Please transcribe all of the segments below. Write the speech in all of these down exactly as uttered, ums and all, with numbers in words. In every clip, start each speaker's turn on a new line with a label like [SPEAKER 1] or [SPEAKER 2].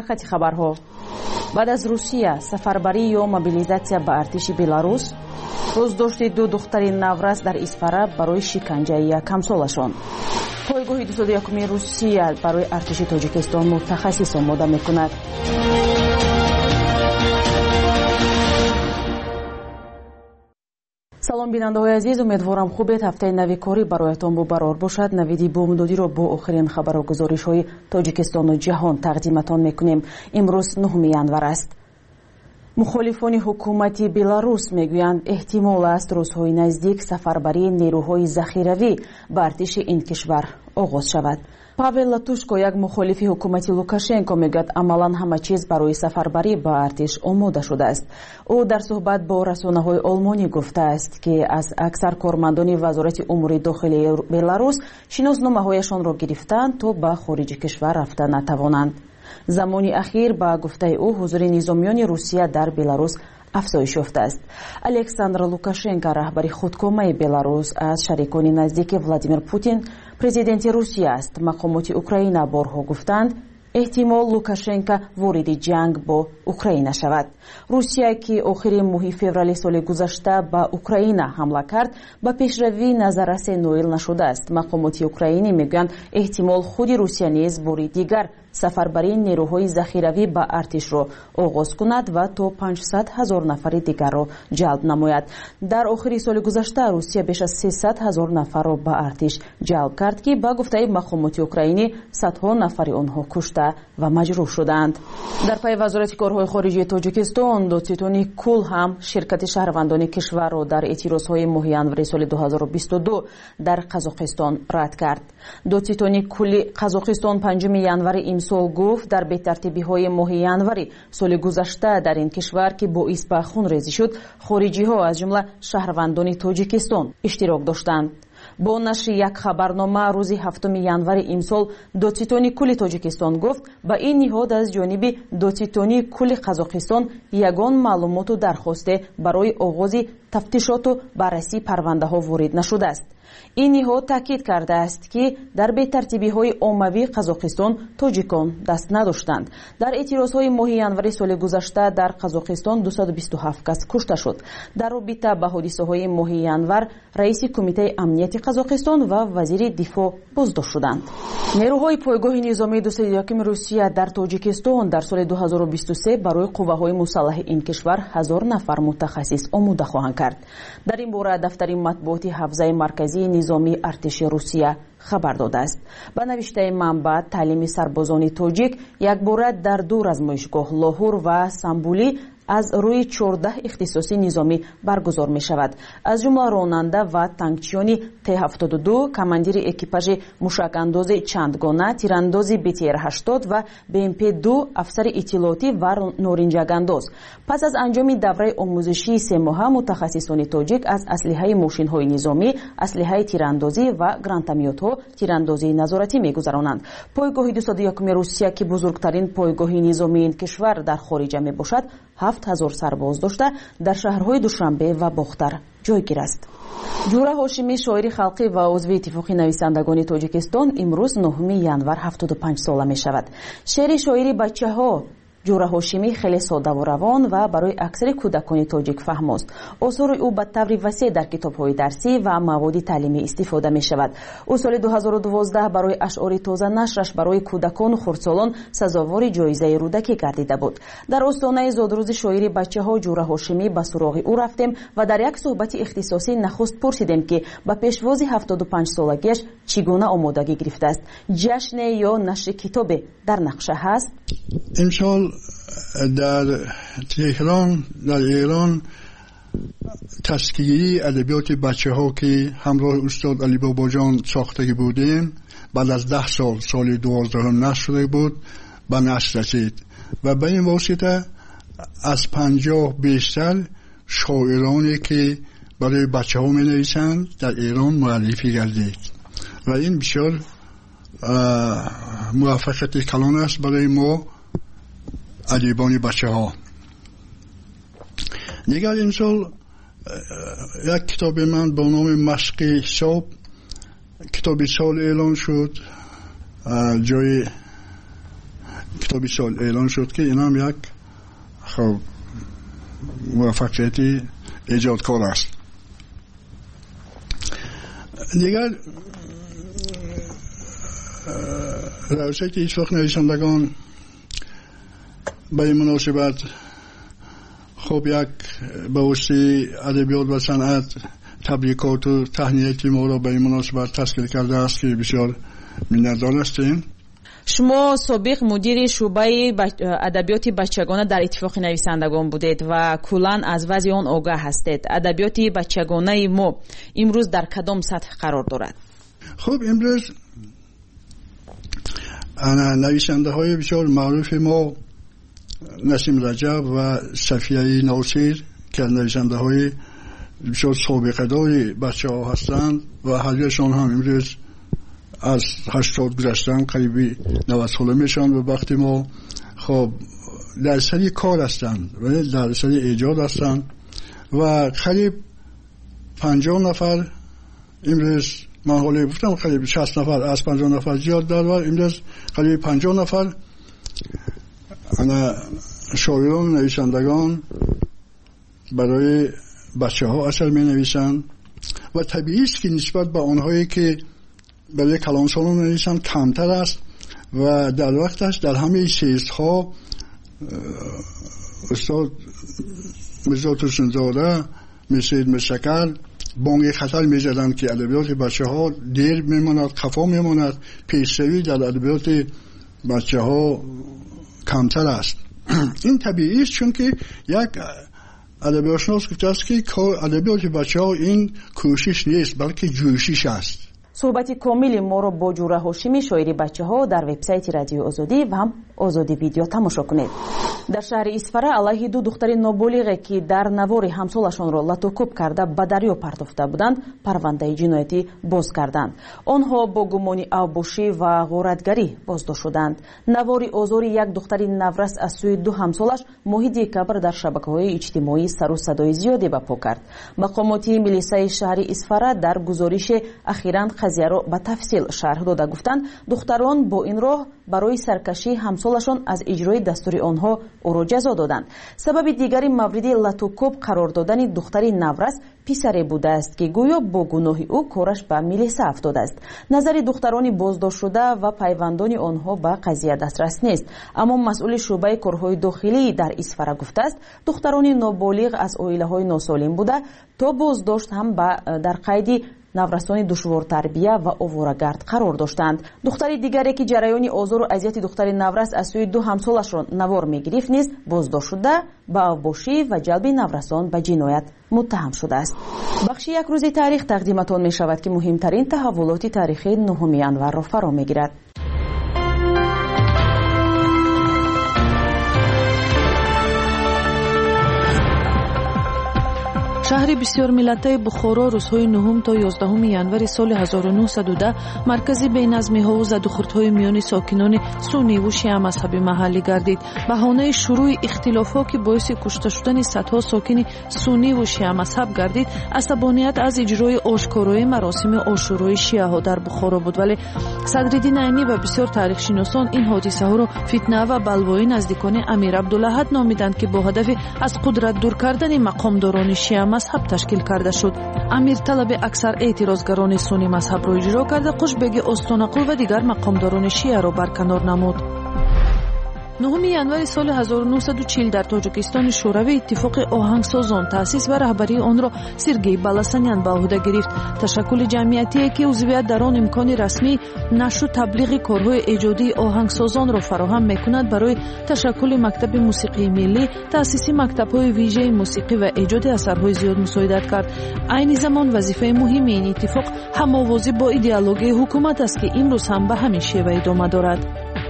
[SPEAKER 1] сархати хабарҳо. баъд аз русия сафарбарӣ ё мобилизатсия ба артиши беларус, руздошти ду духтари наврас дар исфара барои шиканҷаи якамсолашон. пойгоҳи дусаду якуми русия барои артиши тоҷикистон мутахассис омода мекунад. салом бинандаҳои азиз, умедворам хубед. ҳафтаи нави корӣ бароятон бо барор бошад. навиди бомдодиро бо охирин хабару гузоришҳои тоҷикистону ҷаҳон тақдиматон мекунем. имрӯз нӯҳуми январ аст. мухолифони ҳукумати беларус мегӯянд эҳтимол аст рӯзҳои наздик сафарбарии нерӯҳои захиравӣ ба артиши ин кишвар оғоз шавад. Павел Латушко, як мухолифи ҳукумати Лукашенко, мегӯяд амалан ҳама чиз барои сафарбарӣ ба артиш омода шудааст. ӯ дар суҳбат бо расонаҳои олмонӣ гуфтааст, ки аз аксар кормандони вазорати умури дохилии Беларус шиносномаҳояшонро гирифтанд, то ба хориҷи кишвар рафта натавонанд. замони ахир ба гуфтаи ӯ ҳузури низомиёни Русия дар Беларус афзоиш ёфтааст. Александр Лукашенко, раҳбари худкомаи Беларус, аз шарикони наздики Владимир Путин президенти Русия аст. мақомоти Украина борҳо гуфтанд, эҳтимол Лукашенко вориди ҷанг бо Украина шавад. Русия, ки охири моҳи феврали соли гузашта ба Украина ҳамла кард, ба пешравӣ назаррасе ноил нашудааст. мақомоти украинӣ мегӯянд эҳтимол худи Русия низ бори дигар сафарбарии нерӯҳои захиравӣ ба артишро оғоз кунад ва то панҷсад ҳазор нафари дигарро ҷалб намояд. дар охири соли гузашта Русия беш аз сесад ҳазор нафарро ба артиш ҷалб кард, ки ба гуфтаи мақомоти украинӣ садҳо нафари онҳо кушта ва маҷрӯҳ шуданд. дар пай вазорати корҳои хориҷии тоҷикистон, Доцитони Кул ҳам ширкати шаҳрвандони кишварро дар эътирозҳои моҳи январи соли ду ҳазору бисту ду дар Қазоқистон рад кард. Доцитони Кули Қазоқистон панҷуми январи имсол гуфт, дар бетартибиҳои моҳи январи соли гузашта дар ин кишвар, ки боис ба хунрезӣ шуд, хориҷиҳо аз ҷумла шаҳрвандони Тоҷикистон иштирок доштанд. бо нашри як хабарнома рӯзи ҳафтуми январи имсол Доцитони Кули Тоҷикистон гуфт, ба ин ниҳод аз ҷониби Доцитони Кули Қазоқистон ягон маълумоту дархосте барои оғози тафтишоту баррасии парвандаҳо ворид нашудааст. ин ниҳод таъкид кардааст, ки дар бетартибиҳои оммавии Қазоқистон тоҷикон даст надоштанд. дар эътирозҳои моҳи январи соли гузашта дар Қазоқистон дусаду бисту ҳафт кас кушта шуд. дар робита ба ҳодисаҳои моҳи январ раиси кумитаи амнияти Қазоқистон ва вазири дифоъ боздошт шуданд. нерӯҳои пойгоҳи низомии дусаду якуми Русия дар Тоҷикистон дар соли ду ҳазору бисту се барои қувваҳои мусаллаҳи ин кишвар ҳазор нафар мутахассис омода хоҳанд кард. дар ин бора дафтари матбуоти ҳавзаи марказии низомии артиши Русия хабар додааст. ба навиштаи манбаъ, таълими сарбозони тоҷик якбора дар ду размоишгоҳ Лоҳур ва Самбулӣ аз рӯи чордаҳ ихтисоси низомӣ баргузор мешавад. аз ҷумла ронанда ва танкчиёни Т ҳафтоду ду, командири экипажи мушакандози чандгона, тирандози Б Т Р ҳаштод ва Б М П ду, афсари иттилоотӣ ва норинҷагандоз. пас аз анҷоми давраи омӯзишии се моҳа, мутахассисони тоҷик аз аслиҳаи мошинҳои низомӣ, аслиҳаи тирандозӣ ва гранатометҳо, тирандозии назоратӣ мегузаронанд. пойгоҳи дусаду якуми Русия, ки бузургтарин пойгоҳи низомии ин кишвар дар хориҷа мебошад, ҳафт ҳазор сарбоз дошта, дар шаҳрҳои Душанбе ва Бохтар ҷойгир аст. ҷура ҳошимӣ, шоири халқӣ ва узви иттифоқи нависандагони Тоҷикистон, имрӯз нӯҳуми январ ҳафтоду панҷ сола мешавад. шеъри шоири бачаҳо ҷура ҳошимӣ хеле содаву равон ва барои аксари кӯдакони тоҷик фаҳмост. осори ӯ ба таври васеъ дар китобҳои дарсӣ ва маводи таълимӣ истифода мешавад. ӯ соли ду ҳазору дувоздаҳ барои ашъори тоза нашраш барои кӯдакону хурдсолон сазовори ҷоизаи рӯдакӣ гардида буд. дар остонаи зодрӯзи шоири бачаҳо ҷура ҳошимӣ ба суроғи ӯ рафтем ва дар як суҳбати ихтисосӣ нахуст пурсидем, ки ба пешвози ҳафтоду панҷ солагиаш чӣ гуна омодагӣ гирифтааст. ҷашне ё нашри китобе дар нақша ҳаст?
[SPEAKER 2] امسال در تهران در ایران تسکیه‌ای ادبیات بچه ها که همراه استاد علی بابا جان ساخته بودیم بعد از ده سال سال دوازدهم نشر شده بود به نشر رسید و به این واسطه از پنجاه بیشتر شاعرانی که برای بچه ها می نویسند در ایران معرفی گردید و این بسیار موفقیت کلان است برای ما ادیبان بچه ها. دیگر این سال یک کتاب من با نام مشق حساب کتاب سال اعلان شد. جای کتاب سال اعلان شد که این هم یک خب موفقیتی ایجادکار است. دیگر روشی که هیچ وقت نویسندگان به این مناسبت خب یک به واسطه ادبیات و صنعت تبریکات و تهنیتی ما را به این مناسبت تشکیل کرده است که بسیار منتدار هستیم.
[SPEAKER 1] شما سابق مدیر شعبه ادبیات بچگانه در اتفاق نویسندگان بودید و کلاً از وضع آن آگاه هستید. ادبیات بچگانه ما امروز در کدام سطح قرار دارد؟
[SPEAKER 2] خب امروز نویسنده های بسیار معروف ما نسیم رجب و صفیه ناصر که نویسنده های بسیار سابقه داری بچه ها هستند و هریشان هم امروز از هشتاد گذشتن قریبی نود ساله میشن و وقتی ما خب در سری کار هستند و در سری ایجاد هستند و قریب پنجاه نفر امروز من حالی گفتم قریب شصت نفر از پنجاه نفر زیاد در و امروز قریب پنجاه نفر انا شاعران و نویسندگان برای بچه ها اثر می نویسند و طبیعی است که نسبت به آنهایی که برای کلانسالان می نویسند کمتر است و در وقتش در همه سیست ها استاد مرزا توسنزاده مسید مشکل بانگ خطر می زدند که ادبیات بچه ها دیر می ماند، خفا می ماند، پیشروی در ادبیات بچه ها کمتر است. این طبیعی است چون که یک ادبیات شناس گفته است که ادبیات بچه ها این کوشش نیست بلکه جوشش است.
[SPEAKER 1] صحبت کامل ما رو با جوره هاشمی شاعری بچه ها در وبسایت رادیو آزادی و هم آزادی ویدیو تماشا کنید. در شهر اسفره علیه دو دختر نابالغ که در نوار همسالشان را لطوکوب کرده به دریا پرتافته بودند پرونده جنایتی باز کردند. آنها با گمان اوباشی و غارتگری بازداشت شدند. نوار آزار یک دختر نورس از سوی دو همسالش ماه دکبر در شبکه‌های اجتماعی سر و صدای زیادی برپا کرد. مقامات میلیسای شهر اسفره در گزارش اخیراً قضیه را به تفصیل شرح داده گفتند دختران با این راه برای سرکشی همسالشان از اجرای دستور آنها او را جزا دادند. سبب دیگری مورد لطوکوب قرار دادن دختر نورس پسری بوده است که گویا با گناه او کارش به میلیسه افتاده است. نظر دختران بازداشت شده و پیوندان آنها به قضیه دسترس نیست، اما مسئول شعبه کارهای داخلی در اسفره گفته است دختران نابالغ از عائله‌های ناسالم بوده تا بازداشت هم در قید نورسان دشوار تربیه و آواره‌گرد قرار داشتند. دختر دیگری که جریان آزار و اذیت دختر نورس از سوی دو همسالش را نوار می‌گرفت نیز بازداشت شده به اوباشی و جلب نورسان به جنایت متهم شده است. بخش یک روز تاریخ تقدیمتان می شود که مهمترین تحولات تاریخی نهم ینور را فرا می‌گیرد. شهر بسیار ملتی بخارا روزهای نهم تا یازدهم ینور سال هزار و نهصد و ده مرکز بی‌نظمی‌ها و زدوخوردهای میان ساکنان سنی و شیعه مذهبی محلی گردید. بهانه شروع اختلافات که باعث کشته شدن صدها ساکن سنی و شیعه مذهب گردید عصبانیت از اجرای آشکارای مراسم عاشورای شیعه ها در بخارا بود، ولی صدرالدین عینی و بسیار تاریخ شناسان این حادثه ها را فتنه و بلوای نزدیکان امیر عبدالاحد نامیدند که با هدف از قدرت دور کردن مقامداران شیعه مذهب تشکیل کرده شد. امیر طلب اکثر اعتراضگران سنی مذهب را اجرا کرده قشبگ استانقل و دیگر مقامداران شیعه را برکنار نمود. نهم ینور سال هزار و نهصد و چهل در تاجیکستان شوروی اتفاق آهنگسازان تأسیس و رهبری آن را سرگئی بالاسانیان به عهده گرفت. تشکل جمعیتی که عضویت در آن امکان رسمی نشر و تبلیغ کارهای ایجادی آهنگسازان را فراهم می‌کند برای تشکل مکتب موسیقی ملی تأسیس مکتب‌های ویژه موسیقی و ایجاد اثرهای زیاد مساعدت کرد. عین زمان وظیفه مهم این اتفاق هم‌آوازی با ایدئولوژی حکومت است که امروز هم به همین شیوه ادامه دارد.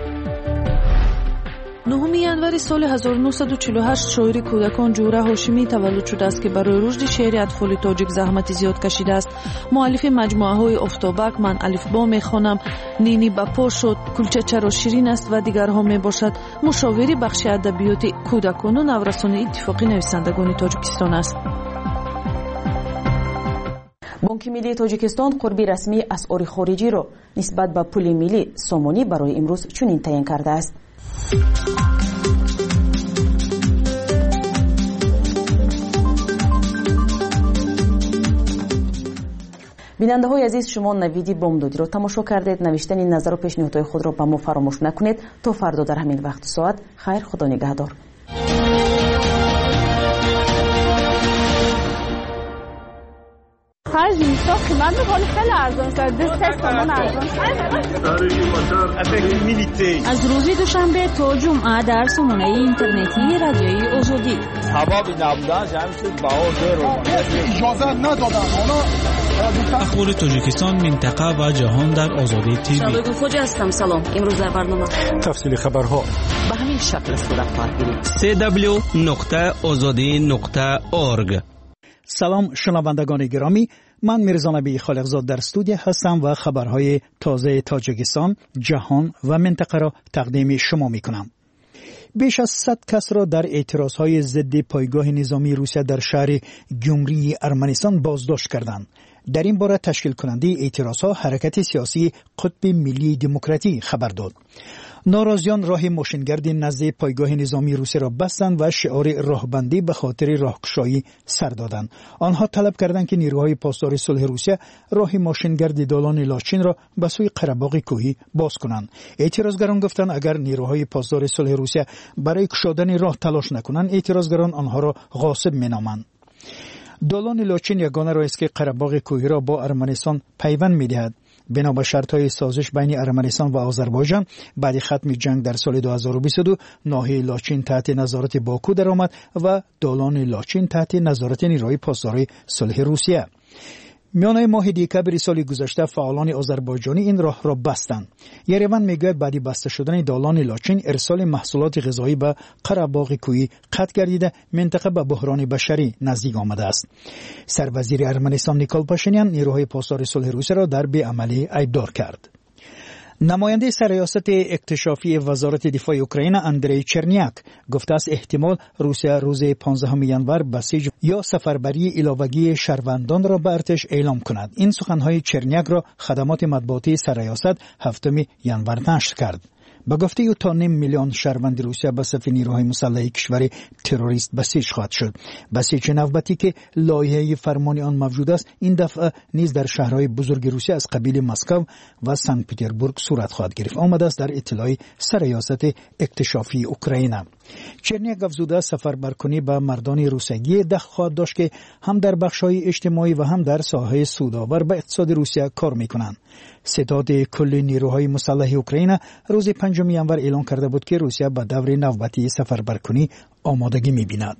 [SPEAKER 1] نهم ینور سال هزار و نهصد و چهل و هشت شاعر کودکان جوره هاشمی تولد شده است که برای رشد شعر اطفال تاجیک زحمت زیاد کشیده است. مؤلف مجموعه های افتابک، من الفبا میخوانم، نینی بپا شد، کلچه چرا شیرین است و دیگرها می باشد. مشاور بخش ادبیات کودکان و نورسان اتفاقی نویسندگان تاجیکستان است. بانک ملی تاجیکستان قربی رسمی اسعار خارجی را نسبت به پول ملی سامانی برای امروز چنین تعیین کرده است. بیننده های عزیز، شما نویدی بامدادی رو تماشا کردید. نوشتن این نظر و پیشنهادهای خود را به ما فراموش نکنید. تا فردا در همین وقت و ساعت. خیر، خدا نگهدار.
[SPEAKER 3] خرج نیستا قیمت میکنه خیلی ارزان است. دست سامان ارزان
[SPEAKER 4] از روز دوشنبه تا جمعه در سامانه اینترنتی رادیوی آزادی.
[SPEAKER 5] سبب نبودن جمعیت باور رو
[SPEAKER 6] اجازه ندادن.
[SPEAKER 7] اخبار تاجیکستان، منطقه و جهان در آزادی تیوی.
[SPEAKER 8] شبکه فوج هستم. سلام. امروز در برنامه
[SPEAKER 6] تفصیل خبرها
[SPEAKER 8] به همین شکل صورت خواهد گرفت.
[SPEAKER 9] سی دبلیو نقطه آزادی نقطه اورگ.
[SPEAKER 10] سلام شنوندگان گرامی، من میرزا نبی خالقزاد در استودیو هستم و خبرهای تازه تاجیکستان، جهان و منطقه را تقدیم شما میکنم. بیش از صد کس را در اعتراضهای ضد پایگاه نظامی روسیه در شهر گیومری ارمنستان بازداشت کردند. در این باره تشکیل کننده اعتراضها حرکت سیاسی قطب ملی دموکراتی خبر داد. ناراضیان راه ماشینگرد نزد پایگاه نظامی روسیه را بستند و شعار راهبندی به خاطر راهگشایی سر دادند. آنها طلب کردند که نیروهای پاسدار صلح روسیه راه ماشینگرد دالان لاچین را به سوی قره‌باغ کوهی باز کنند. اعتراضگران گفتند اگر نیروهای پاسدار صلح روسیه برای گشادن راه تلاش نکنند، اعتراضگران آنها را غاصب مینامند. دالان لاچین یگانه راه است که قره‌باغ کوهی را با ارمنستان پیوند می‌دهد. بنا به شرط‌های سازش بین ارمنستان و آذربایجان بعد ختم جنگ در سال دو هزار و بیست و دو ناحیه لاچین تحت نظارت باکو درآمد و دالان لاچین تحت نظارت نیروهای پاسدار صلح روسیه. میانه ماه دکبر سال گذشته فعالان آذربایجانی این راه را بستند. یریون میگوید بعد بسته شدن دالان لاچین ارسال محصولات غذایی به قره‌باغ کوهی قطع گردیده منطقه به بحران بشری نزدیک آمده است. سروزیر ارمنستان نیکول پاشینیان نیروهای پاسدار صلح روسیه را در بی‌عملی ایبدار کرد. نماینده سرریاست اکتشافی وزارت دفاع اوکراین اندری چرنیاک گفته است احتمال روسیه روز پانزدهم ینور بسیج یا سفربری علاوگی شهروندان را به ارتش اعلام کند. این سخنهای چرنیاک را خدمات مطبوعاتی سرریاست هفتم ینور نشر کرد. با گفته او تا نیم میلیون شهروند روسیه به صف نیروهای مسلح کشور تروریست بسیج خواهد شد. بسیج نوبتی که لایحه فرمانی آن موجود است این دفعه نیز در شهرهای بزرگ روسیه از قبیل مسکو و سنت پترزبورگ صورت خواهد گرفت. آمده است در اطلاع سرریاست اکتشافی اوکراین. چرنیاک افزوده سفربرکنی به مردان روسیگی دخ خواهد داشت که هم در بخش‌های اجتماعی و هم در ساحه سودآور به اقتصاد روسیه کار می‌کنند. ستاد کل نیروهای مسلح اوکراین روز پنجم ینور اعلام کرده بود که روسیه به دور نوبتی سفربرکنی آمادگی می‌بیند.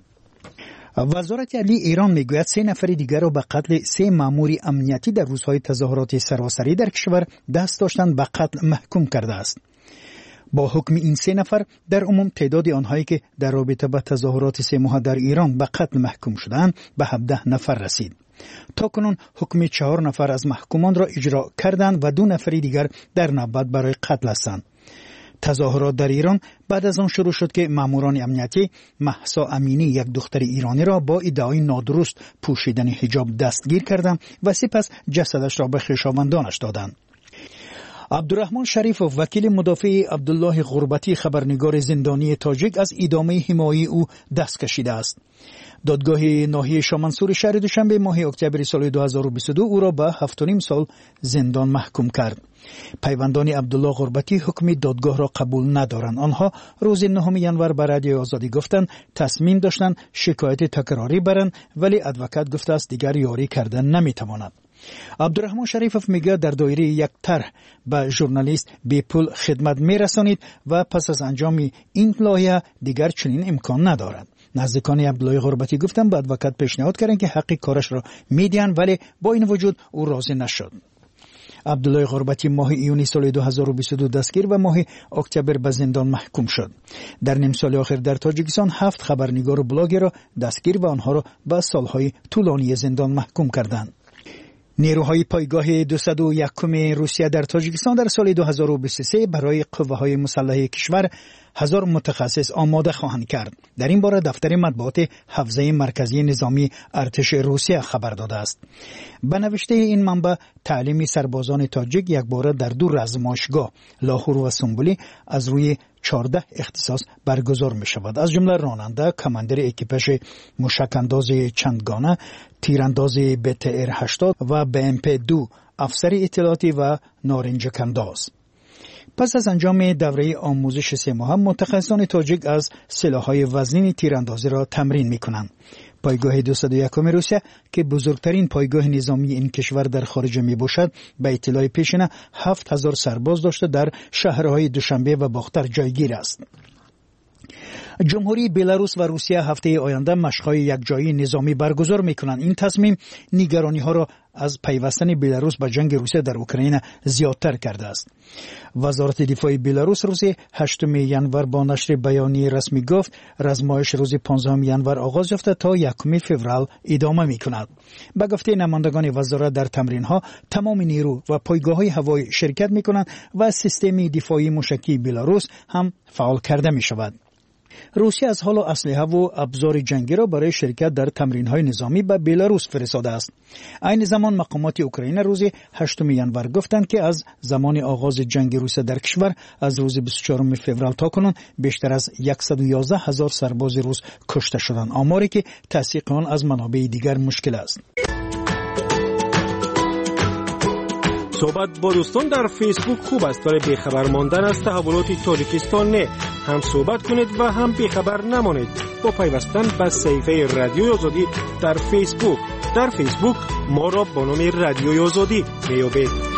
[SPEAKER 10] وزارت عدلیه ایران میگوید سه نفر دیگر را به قتل سه مأمور امنیتی در روزهای تظاهرات سراسری در کشور دست داشتن به قتل محکوم کرده است. با حکم این سه نفر در عموم تعداد آنهایی که در رابطه با تظاهرات سه ماه در ایران به قتل محکوم شدند به هفده نفر رسید. تا کنون حکم چهار نفر از محکومان را اجرا کردند و دو نفر دیگر در نوبت برای قتل هستند. تظاهرات در ایران بعد از آن شروع شد که ماموران امنیتی مهسا امینی یک دختر ایرانی را با ادعای نادرست پوشیدن حجاب دستگیر کردند و سپس جسدش را به خویشاوندانش دادند. عبدالرحمن شریف وکیل مدافع عبدالله غربتی خبرنگار زندانی تاجیک از ادامه حمایت او دست کشیده است. دادگاه ناحیه شامنسور شهر دوشنبه ماه اکتبر سال دو هزار و بیست و دو او را به هفت و نیم سال زندان محکوم کرد. پیوندان عبدالله غربتی حکم دادگاه را قبول ندارند. آنها روز نهم ینور به رادیو آزادی گفتند تصمیم داشتند شکایت تکراری برند، ولی ادوکات گفته است دیگر یاری کردن نمیتواند. عبدالرحمن شریفوف میگه در دایره یک طرح به ژورنالیست بی پول خدمت میرسانید و پس از انجام این لایحه دیگر چنین امکان ندارد. نزدیکان عبدالله غربتی گفتند به ادوکات پیشنهاد کردند که حق کارش را میدین، ولی با این وجود او راضی نشد. عبدالله غربتی ماه ایونی سال دو هزار و بیست و دو دستگیر و ماه اکتبر به زندان محکوم شد. در نیم سال آخر در تاجیکستان هفت خبرنگار و بلاگر را دستگیر و آنها را به سالهای طولانی زندان محکوم کردند. نیروهای پایگاه دویست و یک روسیه در تاجیکستان در سال دو هزار و بیست و سه برای قوه‌های مسلح کشور هزار متخصص آماده خواهند کرد. در این باره دفتر مطبوعات حوزه مرکزی نظامی ارتش روسیه خبر داده است. به نوشته این منبع تعلیم سربازان تاجیک یک باره در دو رزمایشگاه لاهور و سنبولی از روی چهارده اختصاص برگزار می شود. از جمله راننده، کماندر اکیپاژ موشکانداز چندگانه، تیرانداز بی تی ار هشتاد و بی ام پی دو، افسر اطلاعاتی و نارنجکانداز. پس از انجام دوره آموزش سه ماه متخصصان تاجیک از سلاح‌های وزنین تیراندازی را تمرین می‌کنند. پایگاه دویست و یک روسیه که بزرگترین پایگاه نظامی این کشور در خارج می باشد، به اطلاع پیشینه هفت هزار سرباز داشته در شهرهای دوشنبه و باختر جایگیر است. جمهوری بلاروس و روسیه هفته آینده مشق‌های یکجایی نظامی برگزار می‌کنند. این تصمیم نگرانی‌ها را از پیوستن بلاروس به جنگ روسیه در اوکراین زیادتر کرده است. وزارت دفاع بلاروس روز هشتم ژانویه با نشر بیانیه رسمی گفت رزمایش روز پانزدهم ژانویه آغاز یافته تا یکم فوریه ادامه می‌کند. به گفته نمایندگان وزارت در تمرین‌ها تمام نیرو و پایگاه‌های هوایی شرکت می‌کنند و سیستم دفاعی موشکی بلاروس هم فعال کرده می‌شود. روسیه از حال اسلحه و ابزار جنگی را برای شرکت در تمرین‌های نظامی به بلاروس فرستاده است. این زمان مقامات اوکراین روز هشتم ژانویه گفتند که از زمان آغاز جنگ روسیه در کشور از روز بیست و چهارم فوریه تا کنون بیشتر از صد و یازده هزار سرباز روس کشته شدند، آماری که تصدیق آن از منابع دیگر مشکل است.
[SPEAKER 11] صحبت با دوستان در فیسبوک خوب است، ولی بیخبر ماندن از تحولات تاجیکستان نه. هم صحبت کنید و هم بیخبر نمانید با پیوستن به صفحه رادیوی آزادی در فیسبوک. در فیسبوک ما را با نام رادیوی آزادی میابید.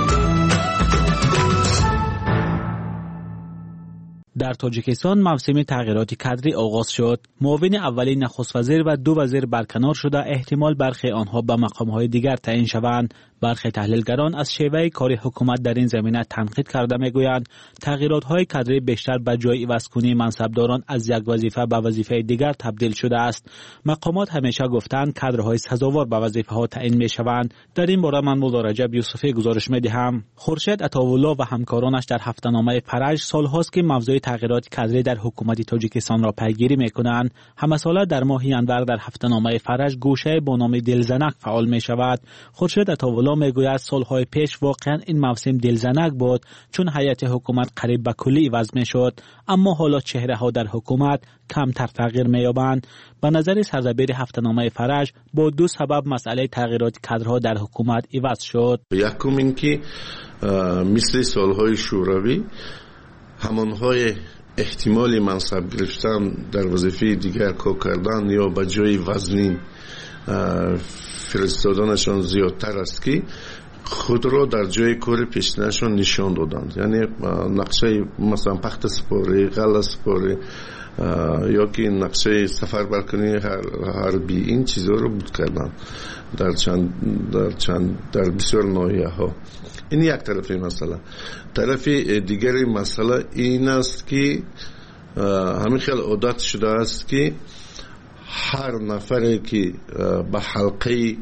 [SPEAKER 7] در تاجیکستان موسم تغییرات کادری آغاز شد. معاون اولی نخست وزیر و دو وزیر برکنار شده، احتمال برخی آنها به مقام‌های دیگر تعیین شوند. برخی تحلیلگران از شیوه کار حکومت در این زمینه تنقید کرده میگویند تغییرات‌های کادری بیشتر به جای عوض‌کنی منصبداران از یک وظیفه به وظیفه دیگر تبدیل شده است. مقامات همیشه گفتند کادرهای سزاوار به وظیفه‌ها تعیین می‌شوند. در این باره من مولا رجب یوسفی گزارش می‌دهم. خورشید عطاالله و همکارانش در هفته‌نامه فرج سال‌هاست که موضوع تغییرات کادری در حکومت تاجیکستان را پیگیری می‌کنند. همساله در ماه ژانویه در هفته‌نامه فرج گوشه با نام دلزنک فعال می‌شود. خورشید عطاالله میگوید سالهای پیش واقعا این موسم دلزنک بود، چون هیئت حکومت قریب به کلی عوض میشد، اما حالا چهره ها در حکومت کمتر تغییر مییابند. به نظر سرزبیر هفته‌نامه فرج با دو سبب مسئله تغییرات کادرها در حکومت عوض شد.
[SPEAKER 12] یکم این که مثل سالهای شوروی همانهای احتمال منصب گرفتن در وظیفه دیگر کار کردن یا به جای وزنی فرستادنشان زیادتر است که خود را در جای کار پیشینشان نشان دادند. یعنی نقشه مثلا پخت سپاری، غله سپاری یا که نقشه سفر برکنی حربی، این چیزها رو بود کردن در چند در چند در بسیار ناحیه ها. این یک طرف مسئله. طرف دیگر مسئله این است که همین خیلی عادت شده است که هر نفری که به حلقه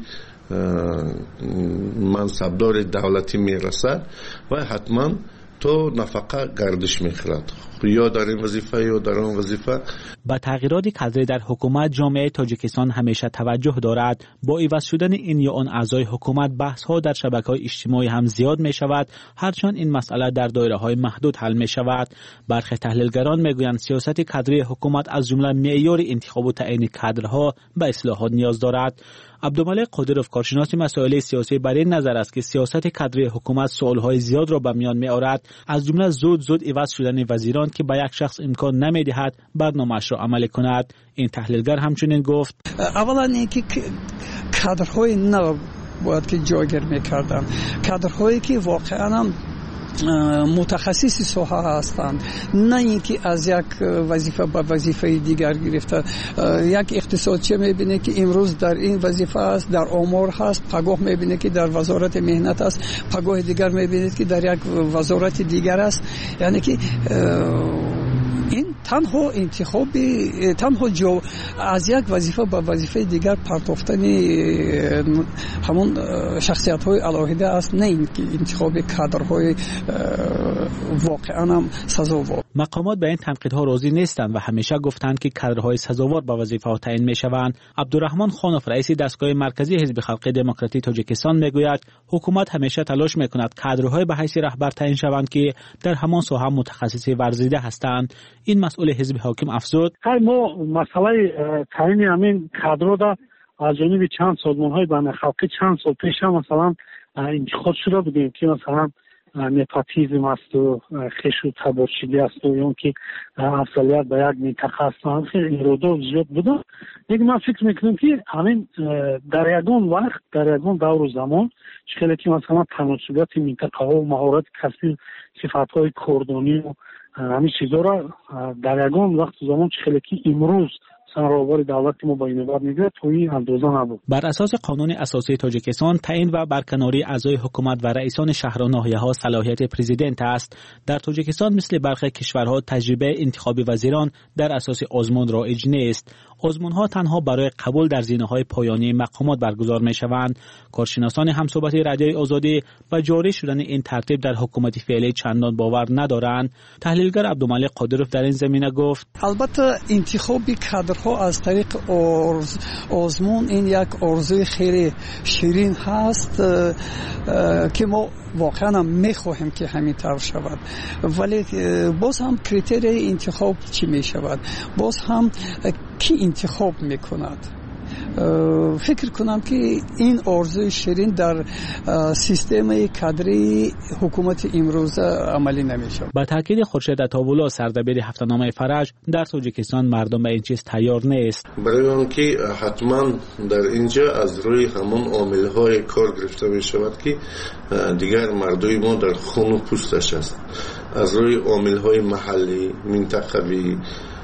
[SPEAKER 12] منصبدار دولتی میرسد و حتما تو نفقه گردش میخورد، یا در این وظیفه یا در آن وظیفه.
[SPEAKER 7] با تغییرات کادری در حکومت جامعه تاجیکستان همیشه توجه دارد. با عوض شدن این یا آن اعضای حکومت بحث ها در شبکه‌های اجتماعی هم زیاد می شود، هرچند این مسئله در دایره های محدود حل می شود. برخی تحلیلگران میگویند سیاست کادری حکومت از جمله معیار انتخاب و تعیین کادرها به اصلاحات نیاز دارد. عبدالملک قادروف کارشناس مسائل سیاسی بر این نظر است که سیاست کادری حکومت سوالهای زیاد را به میان می آورد، از جمله زود زود عوض شدن وزیران که به یک شخص امکان نمی‌دهد برنامه‌اش را عملی کند. این تحلیلگر همچنین گفت
[SPEAKER 13] اولا اینکه کادرهای نو باید که جایگیر می‌کردند، کادرهایی که واقعاً متخصصی ساحه هستند، نه اینکه از یک وظیفه به وظیفه دیگر گرفته. یک اقتصادچی میبینه که امروز در این وظیفه است، در آمار هست، پگاه میبینه که در وزارت مهنت است، پگاه دیگر میبینه که در یک وزارت دیگر است. یعنی که این تنها انتخابی تنها جو از یک وظیفه به وظیفه دیگر پرتافتن همون شخصیت های الهیده است، نه اینکه انتخاب کادرهای واقعا هم سزاوار.
[SPEAKER 7] مقامات به این تنقیدها راضی نیستند و همیشه گفتند که کادرهای سزاوار به وظیفه‌ها تعیین می‌شوند. عبدالرحمن خانوف رئیس دستگاه مرکزی حزب خلق دموکراتی تاجیکستان میگوید حکومت همیشه تلاش می‌کند کادرهای به حیث رهبر تعیین شوند که در همان ساحه متخصص ورزیده هستند. این مسئول حزب حاکم افزود:
[SPEAKER 14] ما مسئله تعیین همین کادرها را از جانب چند سازمان‌های بین خلقی چند سال پیش هم مثلا انتخاب شده بودیم که مثلا نپاتیزم است و خش و تبارچگی است و یا که افضلیت به یک منطقه است. خیلی ایرادات زیاد بوده. یک من فکر میکنم که همین در یگان وقت در یگان دور و زمان خیلی که مثلا تناسبات منطقه ها و مهارت کسبی صفات‌های کردانی و همین چیزا را در یگان وقت و زمان خیلی که امروز سراوار دولت ما با این بعد میگه توی اندازه نبود.
[SPEAKER 7] بر اساس قانون اساسی تاجیکستان تعیین و برکناری اعضای حکومت و رئیسان شهر و ناحیه‌ها صلاحیت پرزیدنت است. در تاجیکستان مثل برخی کشورها تجربه انتخاب وزیران در اساس آزمون رایج نیست. آزمون‌ها تنها برای قبول در زینه‌های پایانی مقامات برگزار می‌شوند. کارشناسان همصحبتی رادیوی آزادی و جاری شدن این ترتیب در حکومت فعلی چندان باور ندارند. تحلیلگر عبدالملک قادروف در این زمینه گفت:
[SPEAKER 13] البته انتخاب کادرها از طریق آزمون این یک آرزوی خیلی شیرین هست که ما واقعا هم میخواهیم که همین طور شود، ولی باز هم کریتریای انتخاب چی میشود؟ باز هم کی انتخاب میکند؟ فکر کنم که این آرزوی شیرین در سیستم کادری حکومت امروزه عملی نمیشه.
[SPEAKER 7] با تاکید خورشید عطاولا سردبیر هفته‌نامه فرج، در تاجیکستان مردم به این چیز تیار نیست.
[SPEAKER 12] برای آنکه حتما در اینجا از روی همون عامل‌های کار گرفته می شود که دیگر مردم ما در خون و پوستش است، از روی عامل‌های محلی، منطقوی،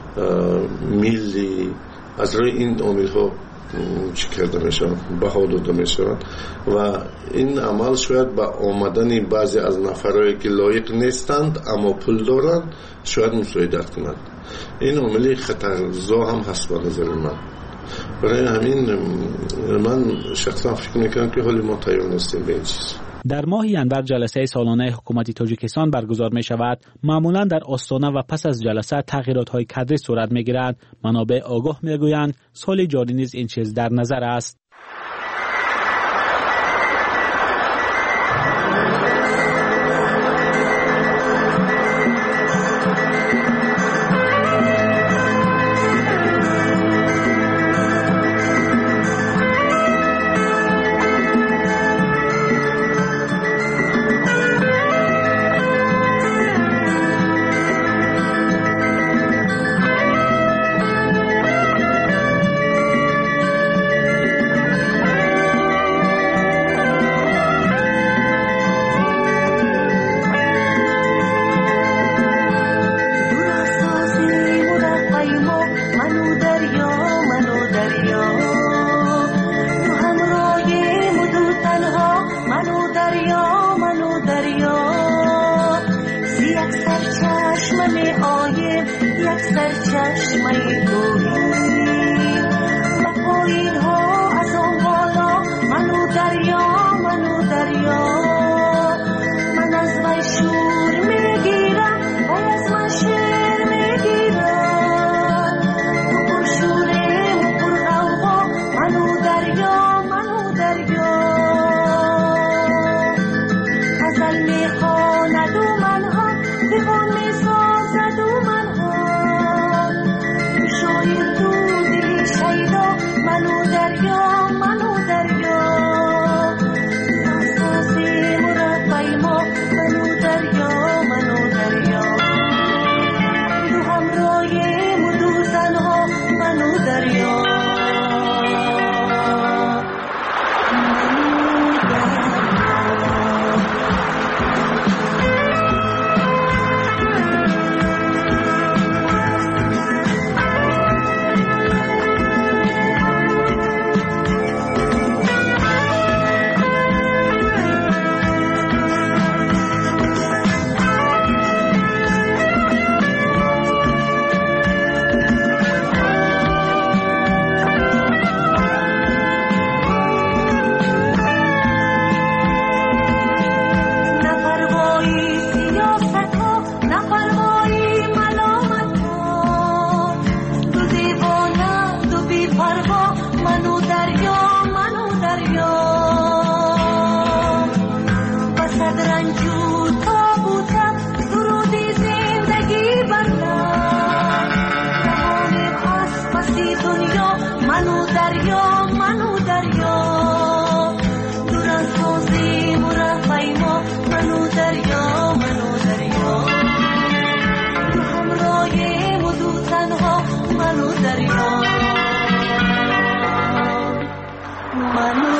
[SPEAKER 12] ملی، از روی این عامل‌ها چی کرده می شود، بها داده می شود و این عمل شاید با آمدن بعضی از نفرهایی که لایق نیستند اما پول دارند شاید مساعدت کنند. این عامل خطرزا هم هست به نظر من. برای همین من شخصا فکر میکنم که حالی ما تیار نیستیم به این چیز.
[SPEAKER 7] در ماه ینور جلسه سالانه حکومت تاجیکستان برگزار می شود. معمولا در آستانه و پس از جلسه تغییرات های کادری صورت می گیرند. منابع آگاه می گویند سال جاری نیز این چیز در نظر است.
[SPEAKER 15] دنیا منو دریا منو دریا دور از بازیم و رفعی ما منو دریا منو دریا تو همراهیم و دو تنها منو دریا منو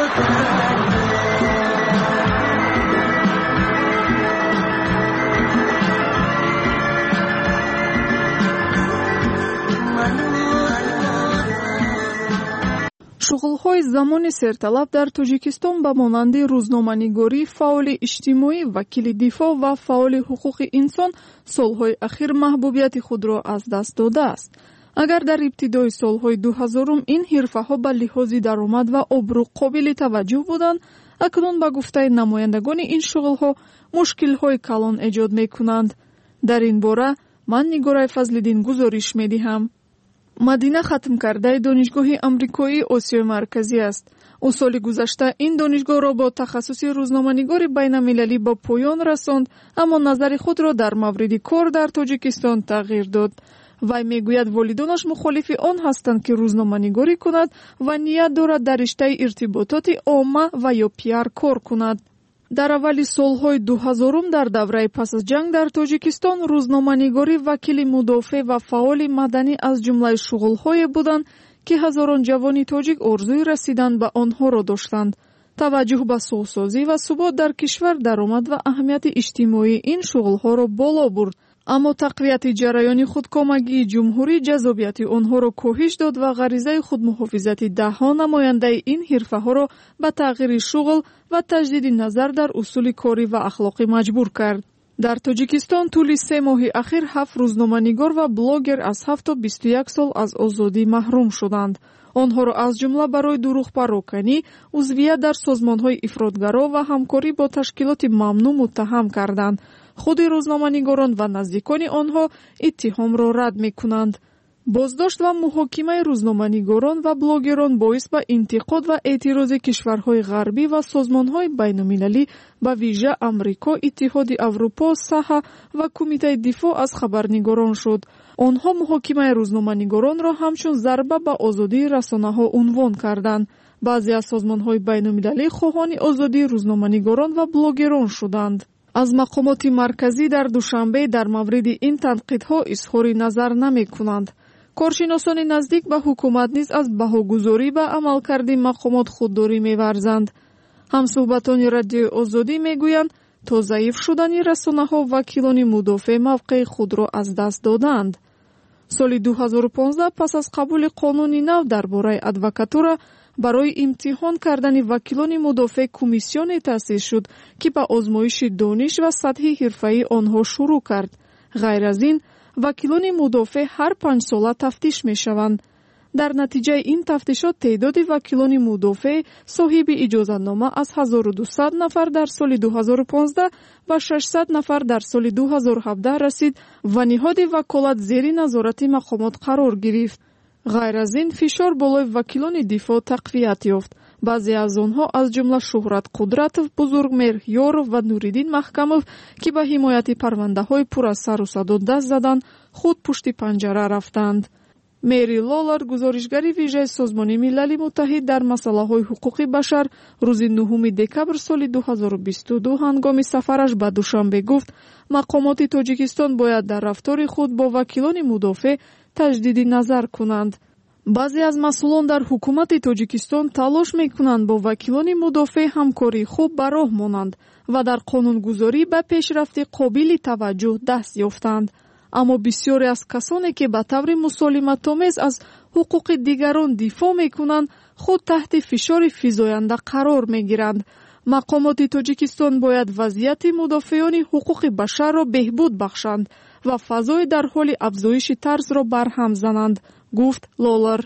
[SPEAKER 16] шуғулҳои замони серталаб дар Тоҷикистон ба монанди рӯзноманигорӣ, фаъоли иҷтимоӣ, вакили дифоъ ва фаъоли ҳуқуқи инсон солҳои ахир маҳбубияти худро аз даст додааст. агар дар ибтидои солҳои дуҳазорум ин ҳирфаҳо ба лиҳози даромад ва обрӯ қобили таваҷҷӯҳ буданд, акнун ба гуфтаи намояндагони ин шуғулҳо мушкилҳои калон эҷод мекунанд. дар ин бора ман Нигораи Фазлиддин гузориш медиҳам. Мадина хатмкардаи донишгоҳи амрикоии Осиёи Марказӣ аст. ӯ соли гузашта ин донишгоҳро бо тахассуси рӯзноманигори байналмилалӣ ба поён расонд, аммо назари худро дар мавриди кор дар Тоҷикистон тағйир дод. вай мегӯяд волидонаш мухолифи он ҳастанд ки рӯзноманигорӣ кунад ва ният дорад дар риштаи иртибототи омма ва ё пиар кор кунад. дар аввали солҳои дуҳазорум дар давраи пас аз ҷанг дар Тоҷикистон рӯзноманигорӣ вакили мудофеъ ва фаъоли маданӣ аз ҷумлаи шуғулҳое буданд, ки ҳазорон ҷавони тоҷик орзуи расидан ба онҳоро доштанд. таваҷҷӯҳ ба суғсозӣ ва субот дар кишвар даромад ва аҳамияти иҷтимоии ин шуғулҳоро боло бурд. аммо тақвияти ҷараёни худкомагии ҷумҳурӣ ҷазобияти онҳоро коҳиш дод ва ғаризаи худмуҳофизати даҳҳо намояндаи ин ҳирфаҳоро ба тағйири шуғл ва таҷдиди назар дар усули корӣ ва ахлоқӣ маҷбур кард. дар Тоҷикистон тӯли се моҳи ахир ҳафт рӯзноманигор ва блогер аз ҳафт то бисту як сол аз озодӣ маҳрум шуданд. онҳоро аз ҷумла барои дурӯғпароканӣ, узвият дар созмонҳои ифротгаро ва ҳамкорӣ бо ташкилоти мамнӯъ муттаҳам карданд. худи рӯзноманигорон ва наздикони онҳо иттиҳомро рад мекунанд. боздошт ва муҳокимаи рӯзноманигорон ва блогерон боис ба интиқод ва эътирози кишварҳои ғарбӣ ва созмонҳои байнумилалӣ ба вижа Амрико, Иттиҳоди Аврупо, Саҳа ва Кумитаи дифоъ аз хабарнигорон шуд. онҳо муҳокимаи рӯзноманигоронро ҳамчун зарба ба озодии расонаҳо унвон карданд. баъзе аз созмонҳои байнумилалӣ хоҳони озодии рӯзноманигорон ва блогерон шуданд. аз мақомоти марказӣ дар Душанбе дар мавриди ин танқидҳо изҳори назар намекунанд. коршиносони наздик ба ҳукумат низ аз баҳогузорӣ ба амалкарди мақомот худдорӣ меварзанд. ҳамсуҳбатони Радиои Озодӣ мегӯянд, то заиф шудани расонаҳо вакилони мудофеъ мавқеи худро аз даст додаанд. соли дуҳазору понздаҳ пас аз қабули қонуни нав дар бораи адвокатура барои имтиҳон кардани вакилони мудофеъ комиссионе таъсис шуд, ки ба озмоиши дониш ва сатҳи ҳирфаи онҳо шурӯъ кард. ғайр аз ин, вакилони мудофеъ ҳар панҷсола тафтиш мешаванд. дар натиҷаи ин тафтишот теъдоди вакилони мудофеъ соҳиби иҷозатнома аз ҳазору дусад нафар дар соли дуҳазору понздаҳ ба шашсад нафар дар соли дуҳазору ҳабдаҳ расид ва ниҳоди ваколат зери назорати мақомот қарор гирифт. ғайр аз ин, фишор болои вакилони дифоъ тақвият ёфт. баъзе аз онҳо аз ҷумла Шуҳрат Қудратов, Бузургмеҳр Ёров ва Нуриддин Маҳкамов, ки ба ҳимояти парвандаҳои пур аз сару садо даст заданд, худ пушти панҷара рафтанд. Мери Лолар, гузоришгари вижаи Созмони Милали Муттаҳид дар масъалаҳои ҳуқуқи башар, рӯзи нӯҳуми декабр соли дуҳазору бисту ду ҳангоми сафараш ба Душанбе гуфт, мақомоти Тоҷикистон бояд дар рафтори худ бо вакилони мудофеъ таҷдиди назар кунанд. баъзе аз масъулон дар ҳукумати Тоҷикистон талош мекунанд бо вакилони мудофеъ ҳамкории хуб ба роҳ монанд ва дар қонунгузорӣ ба пешрафти қобили таваҷҷӯҳ даст ёфтанд. аммо бисёре аз касоне ки ба таври мусолиматомез аз ҳуқуқи дигарон дифоъ мекунанд, худ таҳти фишори физоянда қарор мегиранд. мақомоти Тоҷикистон бояд вазъияти мудофиёни ҳуқуқи башарро беҳбуд бахшанд ва фазои дар ҳоли афзоиши тарзро барҳам зананд, гуфт Лолар.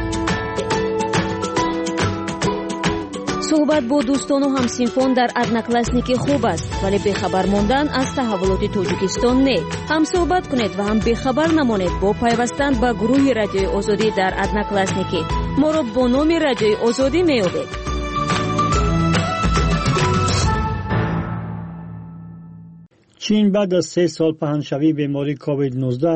[SPEAKER 4] суҳбат бо дӯстону ҳамсинфон дар одноклассники хуб аст, вале бехабар мондан аз таҳаввулоти Тоҷикистон не. ҳам суҳбат кунед ва ҳам бехабар намонед бо пайвастан ба гурӯҳи Радиои Озодӣ дар одноклассники. моро бо номи Радиои Озодӣ меёбед.
[SPEAKER 10] чин баъд аз се сол паҳншавии бемории ковид нуздаҳ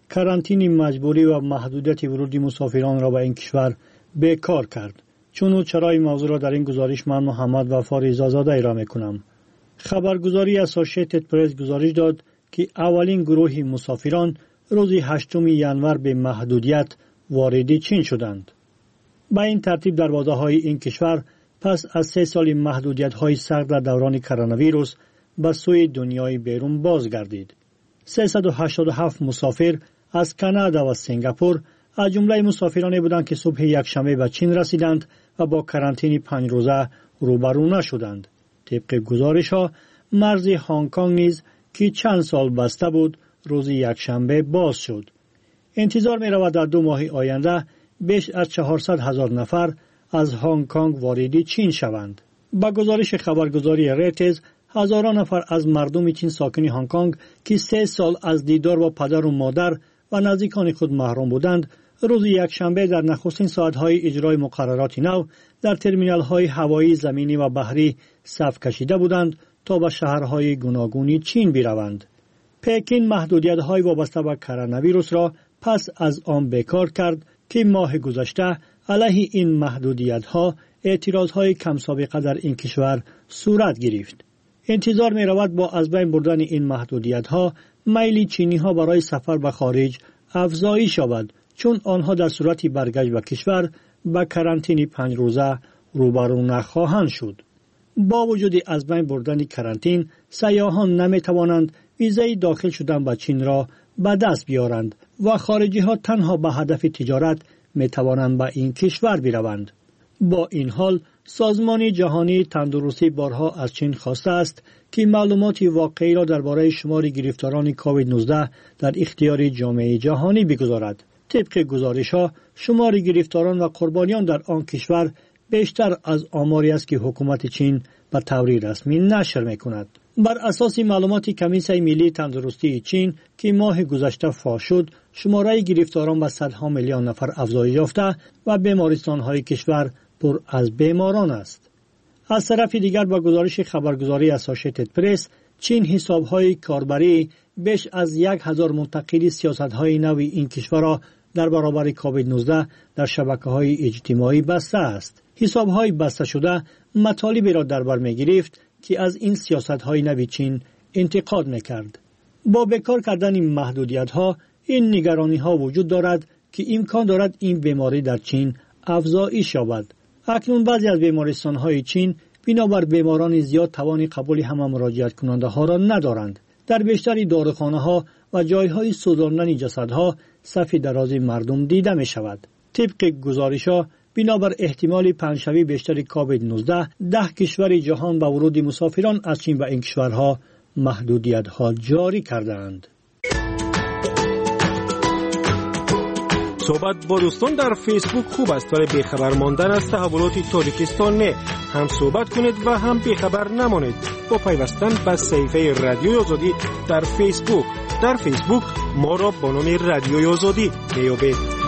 [SPEAKER 10] карантини маҷбурӣ ва маҳдудияти вуруди мусофиронро ба ин кишвар бекор кард. чуну чарои мавзӯъро дар ин гузориш ман муҳаммад Вафор Изозода эълон мекунам. хабаргузории Associated Press гузориш дод ки аввалин гурӯҳи мусофирон рӯзи ҳаштуми январ бе маҳдудият вориди Чин шуданд. ба ин тартиб дарвозаҳои ин кишвар пас аз се соли маҳдудиятҳои сахт дар даврони коронавирус ба сӯи дунёи берун бозгардид. сесаду ҳаштоду ҳафт мусофир аз Канада ва Сингапур аз ҷумлаи мусофироне буданд ки субҳи якшанбе ба Чин расиданд ва бо карантини панҷрӯза рӯбарӯ нашуданд. طبق گزارش ها مرز هنگ کنگ نیز که چند سال بسته بود روز یکشنبه باز شد. انتظار می رود در دو ماه آینده بیش از چهارصد هزار نفر از هنگ کنگ وارد چین شوند. با گزارش خبرگزاری ریترز هزاران نفر از مردم چین ساکن هنگ کنگ که سه سال از دیدار با پدر و مادر و نزدیکان خود محروم بودند روز یکشنبه در نخستین ساعت‌های اجرای مقررات نو در ترمینال‌های هوایی، زمینی و بحری صف کشیده بودند تا به شهرهای گوناگون چین بروند. پکین محدودیت‌های وابسته به کرونا ویروس را پس از آن بکار کرد که ماه گذشته علیه این محدودیت‌ها اعتراض‌های کم سابقه در این کشور صورت گرفت. انتظار می‌رود با از بین بردن این محدودیت‌ها میل چینی‌ها برای سفر به خارج افزایش یابد، چون آنها در صورت برگشت به کشور با کرانتین پنج روزه روبرو نخواهند شد. با وجود از بین بردن کرانتین، سیاحان نمی‌توانند ویزای داخل شدن به چین را به دست بیارند و خارجی ها تنها به هدف تجارت می‌توانند به این کشور بروند. با این حال سازمان جهانی تندرستی بارها از چین خواسته است که معلومات واقعی را درباره شمار گرفتاران کووید نوزده در اختیار جامعه جهانی بگذارد. طبق گزارش‌ها شمار گرفتاران و قربانیان در آن کشور بیشتر از آماری است که حکومت چین به طور رسمی نشر می‌کند. بر اساس معلومات کمیسیون ملی تندرستی چین که ماه گذشته فاش شد، شماره گرفتاران به صدها میلیون نفر افزایش یافته و بیمارستان‌های کشور پر از بیماران است. از طرف دیگر با گزارش خبرگزاری اسوسییتد پرس، چین حساب‌های کاربری بیش از یک هزار منتقد سیاست‌های نو این کشور را در برابر کووید نوزده در شبکه‌های اجتماعی بسته است. حساب‌های بسته شده مطالبی را در بر می‌گرفت که از این سیاست‌های نو چین انتقاد می‌کرد. با بکار کردن این محدودیت‌ها، این نگرانی‌ها وجود دارد که امکان دارد این بیماری در چین افزایش یابد. اکنون بعضی از بیمارستان‌های چین بنابر بیماران زیاد توان قبول همه مراجعت کننده ها را ندارند. در بیشتر داروخانه‌ها و جایهای سوزاندن جسدها صف درازی مردم دیده می شود. طبق گزارش‌ها بنابر احتمال پنجشنبه بیشتر کووید نوزده، ده کشور جهان با ورود مسافران از چین به این کشورها محدودیت‌ها جاری کردند.
[SPEAKER 11] صحبت با دوستان در فیسبوک خوب است، ولی بیخبر ماندن از تحولات تاجیکستان نه. هم صحبت کنید و هم بیخبر نمانید با پیوستن به صفحه رادیوی آزادی در فیسبوک. در فیسبوک ما را با نام رادیوی آزادی میابید.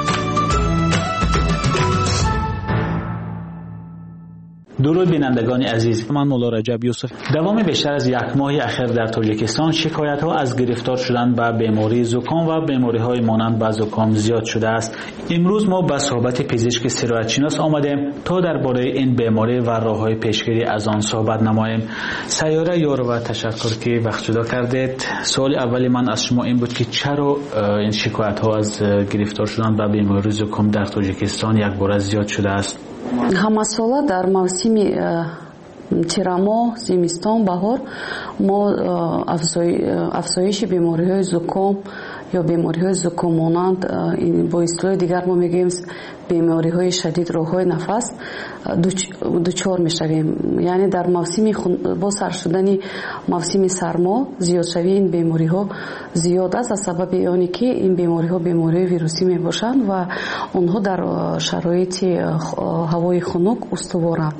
[SPEAKER 7] درود بینندگان عزیز، من مولا رجب یوسف. دوام بیشتر از یک ماه اخیر در تاجیکستان شکایت ها از گرفتار شدن به بیماری زکام و بیماری های مانند به زکام زیاد شده است. امروز ما به صحبت پزشک سرایتشناس آمدیم تا درباره این بیماری و راه‌های پیشگیری از آن صحبت نماییم. سیاره یار و تشکر که وقت جدا کردید. سوال اولی من از شما این بود که چرا این شکایت ها از گرفتار شدن به بیماری زکام در تاجیکستان یک بار زیاد شده است؟
[SPEAKER 17] ҳамасола дар мавсими тирамо, зимистон, баҳор мо афзоиши бемориҳои зуком ё бемориҳои зукомонанд, бо истилоҳи дигар мо мегӯем бемориҳои шадид роҳҳои нафас дучор мешавем. яъне дар мавсими бо сар шудани мавсими сармо зиёдшавии ин бемориҳо зиёд аст аз сабаби оне ки ин бемориҳо бемориҳои вирусӣ мебошанд ва онҳо дар шароити ҳавои хунук устуворанд.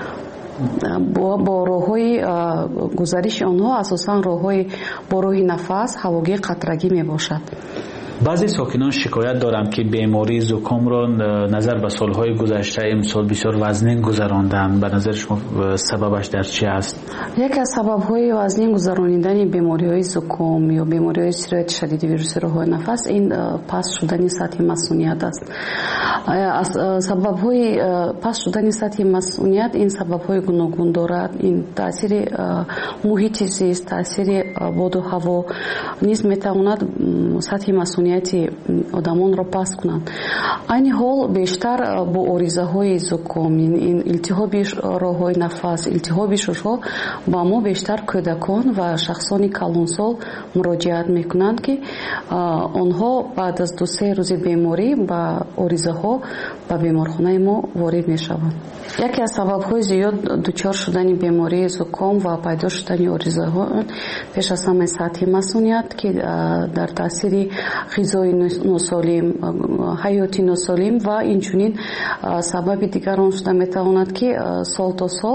[SPEAKER 17] бо роҳҳои гузариши онҳо асосан роҳҳои бо роҳи нафас, ҳавогир, қатрагӣ мебошад.
[SPEAKER 7] بعضی ساکنان شکایت دارند که بیماری زکام را نظر به سالهای گذشته امسال بسیار وزنین گذراندند. به نظر شما سببش در چی است؟
[SPEAKER 17] یکی از سبب‌های وزنین گذراندن بیماری‌های زکام یا بیماری‌های سرایت شدید ویروس راه‌های نفس این پست شدن سطح مسئولیت است. از سبب‌های پست شدن سطح مسئولیت این سبب‌های گوناگون دارد. این تاثیر محیط زیست، تاثیر باد و هوا نیز می‌تواند سطح مسئولیت آدمان را پست کنند. این حال بیشتر با اوریزه‌های زکام، این التهاب راه‌های نفس، التهاب شش‌ها با ما بیشتر کودکان و شخصان کلانسال مراجعت میکنند که آنها بعد از دو سه روز بیماری با اوریزه‌ها به بیمارخانه ما وارد میشوند. یکی از سبب‌های زیاد دچار شدن بیماری زکام و پیدا شدن اوریزه‌ها پیش از همه سطح مسئولیت که در تاثیر غذای ناسالم، حیاتی ناسالم و اینچنین سبب دیگر آن شده میتواند که سال تا سال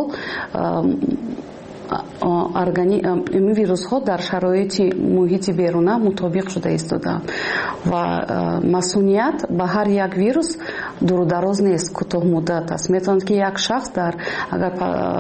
[SPEAKER 17] این ویروس ها در شرایط محیط بیرونه مطابق شده ایستادند و مسئولیت به هر یک ویروس دور و دراز نیست، کوتاه مدت است. میتواند که یک شخص در اگر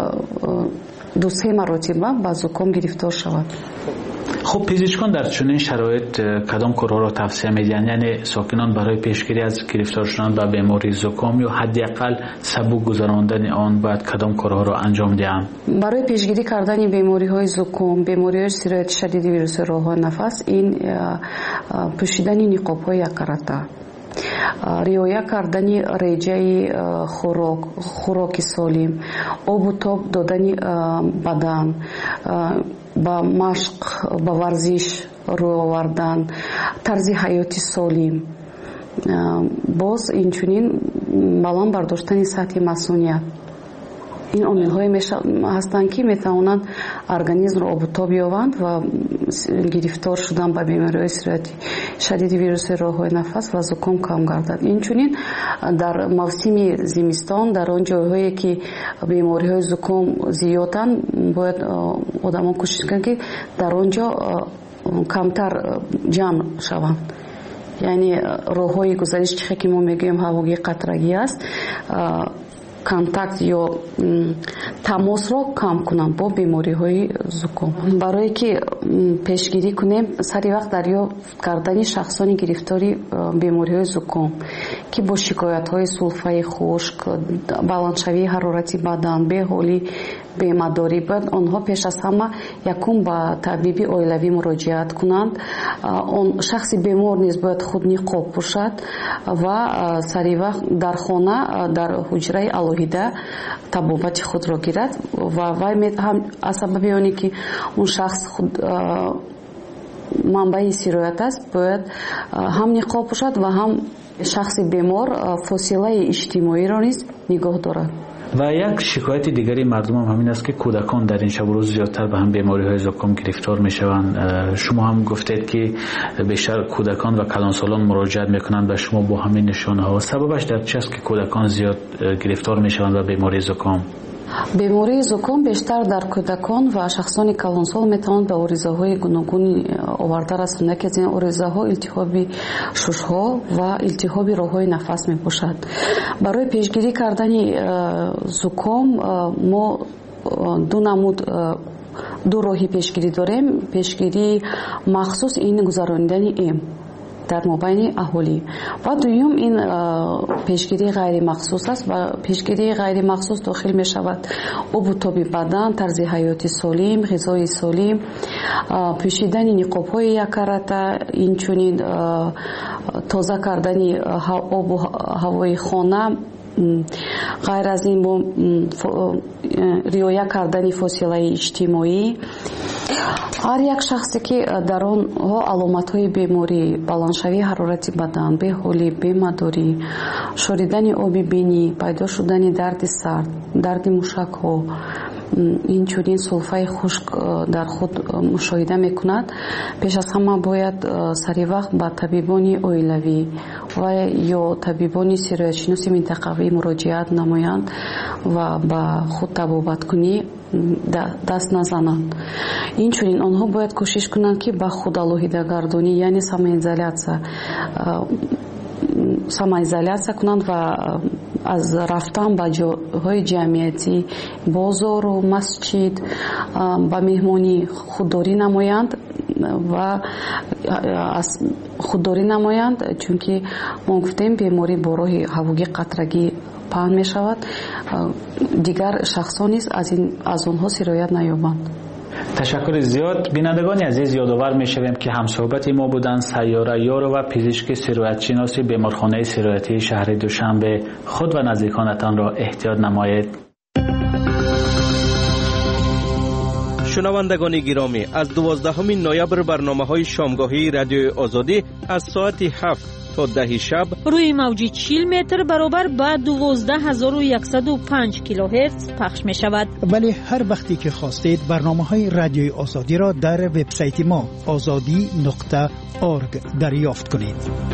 [SPEAKER 17] دو سه مرتبه با زکام گرفتار شود.
[SPEAKER 7] خب پزشکان در چنین شرایط کدام کارها را توصیه می‌دهند؟ یعنی ساکنان برای پیشگیری از گرفتار شدن به بیماری زکام یا حداقل سبک گذراندن آن باید کدام کارها را انجام دهند؟
[SPEAKER 17] برای پیشگیری کردن بیماری‌های زکام، بیماری‌های سرایت شدید ویروس راه‌های نفس این پوشیدن نقاب‌های یک کرته، رعایت کردن رژه خوراک خوراک سالم، آب و تاب دادن بدن، با مشق با ورزش رو آوردن، طرز حیاتی سالم، باز اینچنین بالان برداشتن سطح مسئولیت. این عامل‌های هستند که میتوانند ارگانیسم را آب و تاب یابند و گرفتار شدن به بیماری‌های سرایت شدید ویروس راه‌های نفس و زکام کم گردد. اینچنین در موسم زمستان در آن جاهایی که بیماری‌های زکام زیادند باید آدمان کوشش کنند که در آنجا کمتر جمع شوند. یعنی راه‌های گذشت که ما میگیم هوایی قطرگی است، کنتاکت یا تماس را کم کنند با بیماری های زکام. برای که پیشگیری کنیم سری وقت دریافت کردن شخصانی گرفتاری بیماری های زکام که با شکایت های سلفه خشک، بلندشوی حرارتی بدن، بی‌حالی، بیمه‌داری باید آنها پیش از همه یکم با طبیب عائلوی مراجعت کنند. آن شخص بیمار نیز باید خود نقاب پوشد و سری وقت در خانه در حجره الهیده طبابت خود را گیرد و وای هم از سبب آنی که اون شخص خود منبع سرایت است باید هم نقاب پوشد و هم شخص بیمار فاصله اجتماعی را نیز نگاه دارد.
[SPEAKER 7] و یک شکایت دیگری مردم هم همین است که کودکان در این شب و روز زیادتر به هم بیماری های زکام گرفتار می شوند. شما هم گفتید که بیشتر کودکان و کلانسالان مراجعت میکنند به شما با همین نشانه ها. سببش در چه است که کودکان زیاد گرفتار می شوند به بیماری زکام؟
[SPEAKER 17] بیماری زکام بیشتر در کودکان و شخصان کلانسال میتواند به اوریزه‌های گوناگون آورده رسانده که از این اوریزه‌ها التهاب شش‌ها و التهاب راه‌های نفس میباشد. برای پیشگیری کردن زکام ما دو نمود دو راهی پیشگیری داریم. پیشگیری مخصوص این گذراندن ایم در مابین اهالی و دوم این پیشگیری غیر مخصوص است و پیشگیری غیر مخصوص داخل می شود آب و تاب بدن، طرز حیاتی سالم، غذای سالم، پوشیدن نقاب های یک کرته، اینچنین تازه کردن آب و هوای خانه، غیر از این با رعایت کردن فاصله اجتماعی. هر یک شخصی که در آنها علامت های بیماری، بلندشوی حرارتی بدن، بی‌حالی، بیمه‌داری، شوریدن آب بینی، پیدا شدن درد سر، درد موشک ها، این چنین سلفه خشک در خود مشاهده میکند، پیش از همه باید سری وقت با طبیبان اویلوی و یا طبیبان سیرویت‌شناس منطقوی مراجعت نمایند و با خود طبابت کنی دست نزنند. این چنین آنها باید کوشش کنند که با خود آلوهیده گردانی یعنی ساماizolyatsiya ساماizolyatsiya کنند و از رفتن به جاهای جمعیتی، بازار و مسجد با مهمانی خودداری نمایند و از خودداری نمایند، چون که ما گفتیم بیماری با راه هوایی قطرگی پهن می شود، دیگر شخصان نیز از این از آنها سرایت نیابند.
[SPEAKER 7] تشکر زیاد. بینندگان عزیز، یادآور می‌شویم که همصحبت ما بودند سیاره یار و پزشک سرایت شناس بیمارخانه سرایتی شهر دوشنبه. خود و نزدیکانتان را احتیاط نمایید.
[SPEAKER 9] شنوندگان گرامی، از دوازدهم نوامبر برنامه‌های شامگاهی رادیو آزادی از ساعت هفت تا ده شب
[SPEAKER 4] روی موج چهل متر برابر با دوازده هزار و صد و پنج کیلوهرتز پخش می شود.
[SPEAKER 10] ولی هر وقتی که خواستید برنامه‌های رادیوی آزادی را در وبسایت ما آزادی نقطه اورگ دریافت کنید.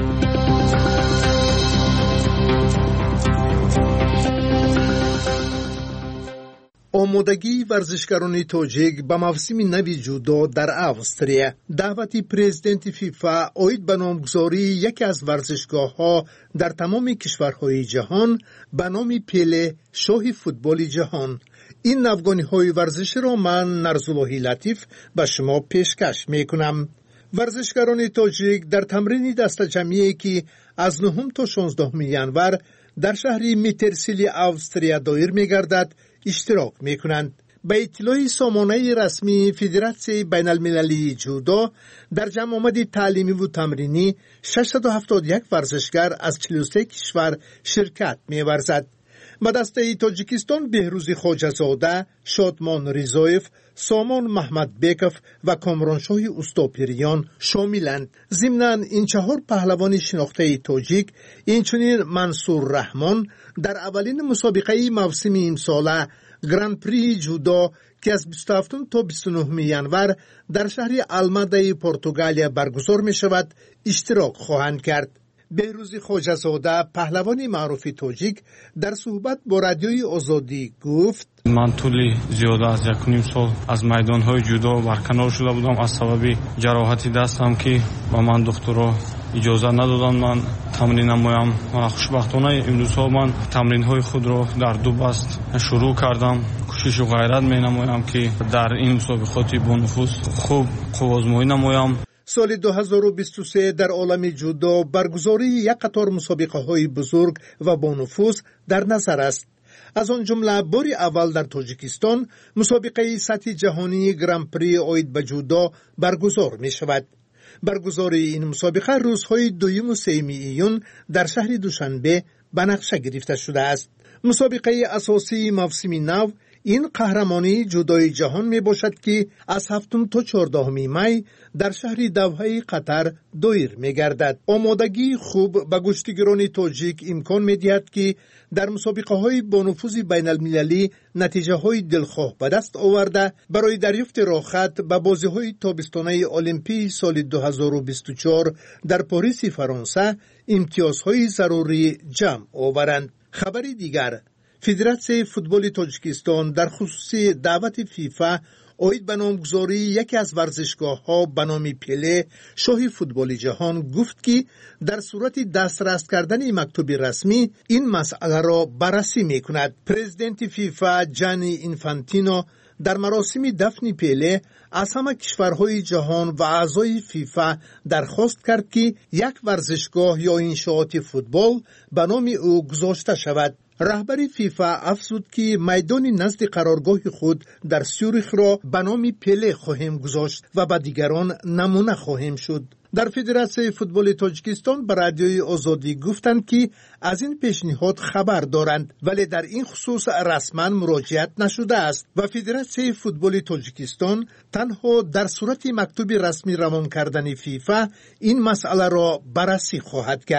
[SPEAKER 18] آمادگی ورزشکاران تاجیک به موسم نوی جودو در استرالیا. دعوت پرزیدنت فیفا اوید به نامگذاری یکی از ورزشگاه‌ها در تمام کشورهای جهان به نام پله، شاه فوتبال جهان. این نوگانی‌های ورزش را من نرزاللهی لطیف به شما پیشکش می‌کنم. ورزشکاران تاجیک در تمرین دسته جمعی که از نهم تا شانزدهم ینور در شهر میترسیلی استرالیا دایر می‌گردد اشتراک می‌کنند. به اطلاع سامانه رسمی فدراسیون بین المللی جودو، در جمع آمد تعلیمی و تمرینی ششصد و هفتاد و یک ورزشکار از چهل و سه کشور شرکت می‌ورزد. به دسته تاجیکستان بهروز خواجه‌زاده، شادمان ریزایف، سامان محمد بیکف و کامرانشاه استاپیریان شاملند. ضمناً این چهار پهلوان شناخته تاجیک، اینچنین منصور رحمان در اولین مسابقه موسم امساله گراند پری جودو که از بیست و هفتم تا بیست و نهم ینور در شهر الماده پرتغالیا برگزار می شود اشتراک خواهند کرد. بهروز خواجه‌زاده پهلوان معروف تاجیک در صحبت با رادیوی آزادی گفت:
[SPEAKER 19] من طولی زیاده از یک نیم سال از میدان‌های جودو برکنار شده بودم از سبب جراحت دستم که با من دکترها اجازه ندادند من تمرین نمایم. و خوشبختانه امروزها من تمرین‌های خود را در دو بست شروع کردم. کوشش و غیرت می‌نمایم که در این مسابقات با نفوذ خوب آزمایی نمایم.
[SPEAKER 18] سال دو هزار و بیست و سه در عالم جودو برگزاری یک قطار مسابقه‌های بزرگ و با نفوذ در نظر است. از آن جمله بار اول در تاجیکستان مسابقه سطح جهانی گراند پری اوید به جودو برگزار می شود. برگزاری این مسابقه روزهای دوم و سوم ایون در شهر دوشنبه به نقشه گرفته شده است. مسابقه اساسی موسم نو این قهرمانی جودوی جهان می باشد که از هفتم تا چهاردهم می در شهر دوحه قطر دایر می گردد. آمادگی خوب به گشتیگران تاجیک امکان می دهد که در مسابقه های با نفوذ بین المللی نتیجه های دلخواه به دست آورده برای دریافت راحت به بازی های تابستانه المپی سال دو هزار و بیست و چهار در پاریس فرانسه امتیازهای ضروری جمع آورند. خبری دیگر، فدراسیون فوتبال تاجیکستان در خصوص دعوت فیفا اوید به نامگذاری یکی از ورزشگاه‌ها به نام پله، شاه فوتبال جهان گفت که در صورت دسترس کردن مکتوب رسمی این مسئله را بررسی می‌کند. پرزیدنت فیفا جانی اینفانتینو در مراسم دفن پله از همه کشورهای جهان و اعضای فیفا درخواست کرد که یک ورزشگاه یا انشاءات فوتبال به نام او گذاشته شود. رهبر فیفا افزود که میدان نزد قرارگاه خود در سیوریخ را به نام پله خواهیم گذاشت و به دیگران نمونه خواهیم شد. در فدراسیون فوتبال تاجیکستان به رادیوی آزادی گفتند که از این پیشنهاد خبر دارند ولی در این خصوص رسما مراجعت نشده است و فدراسیون فوتبال تاجیکستان تنها در صورت مکتوب رسمی روان کردن فیفا این مسئله را بررسی خواهد کرد.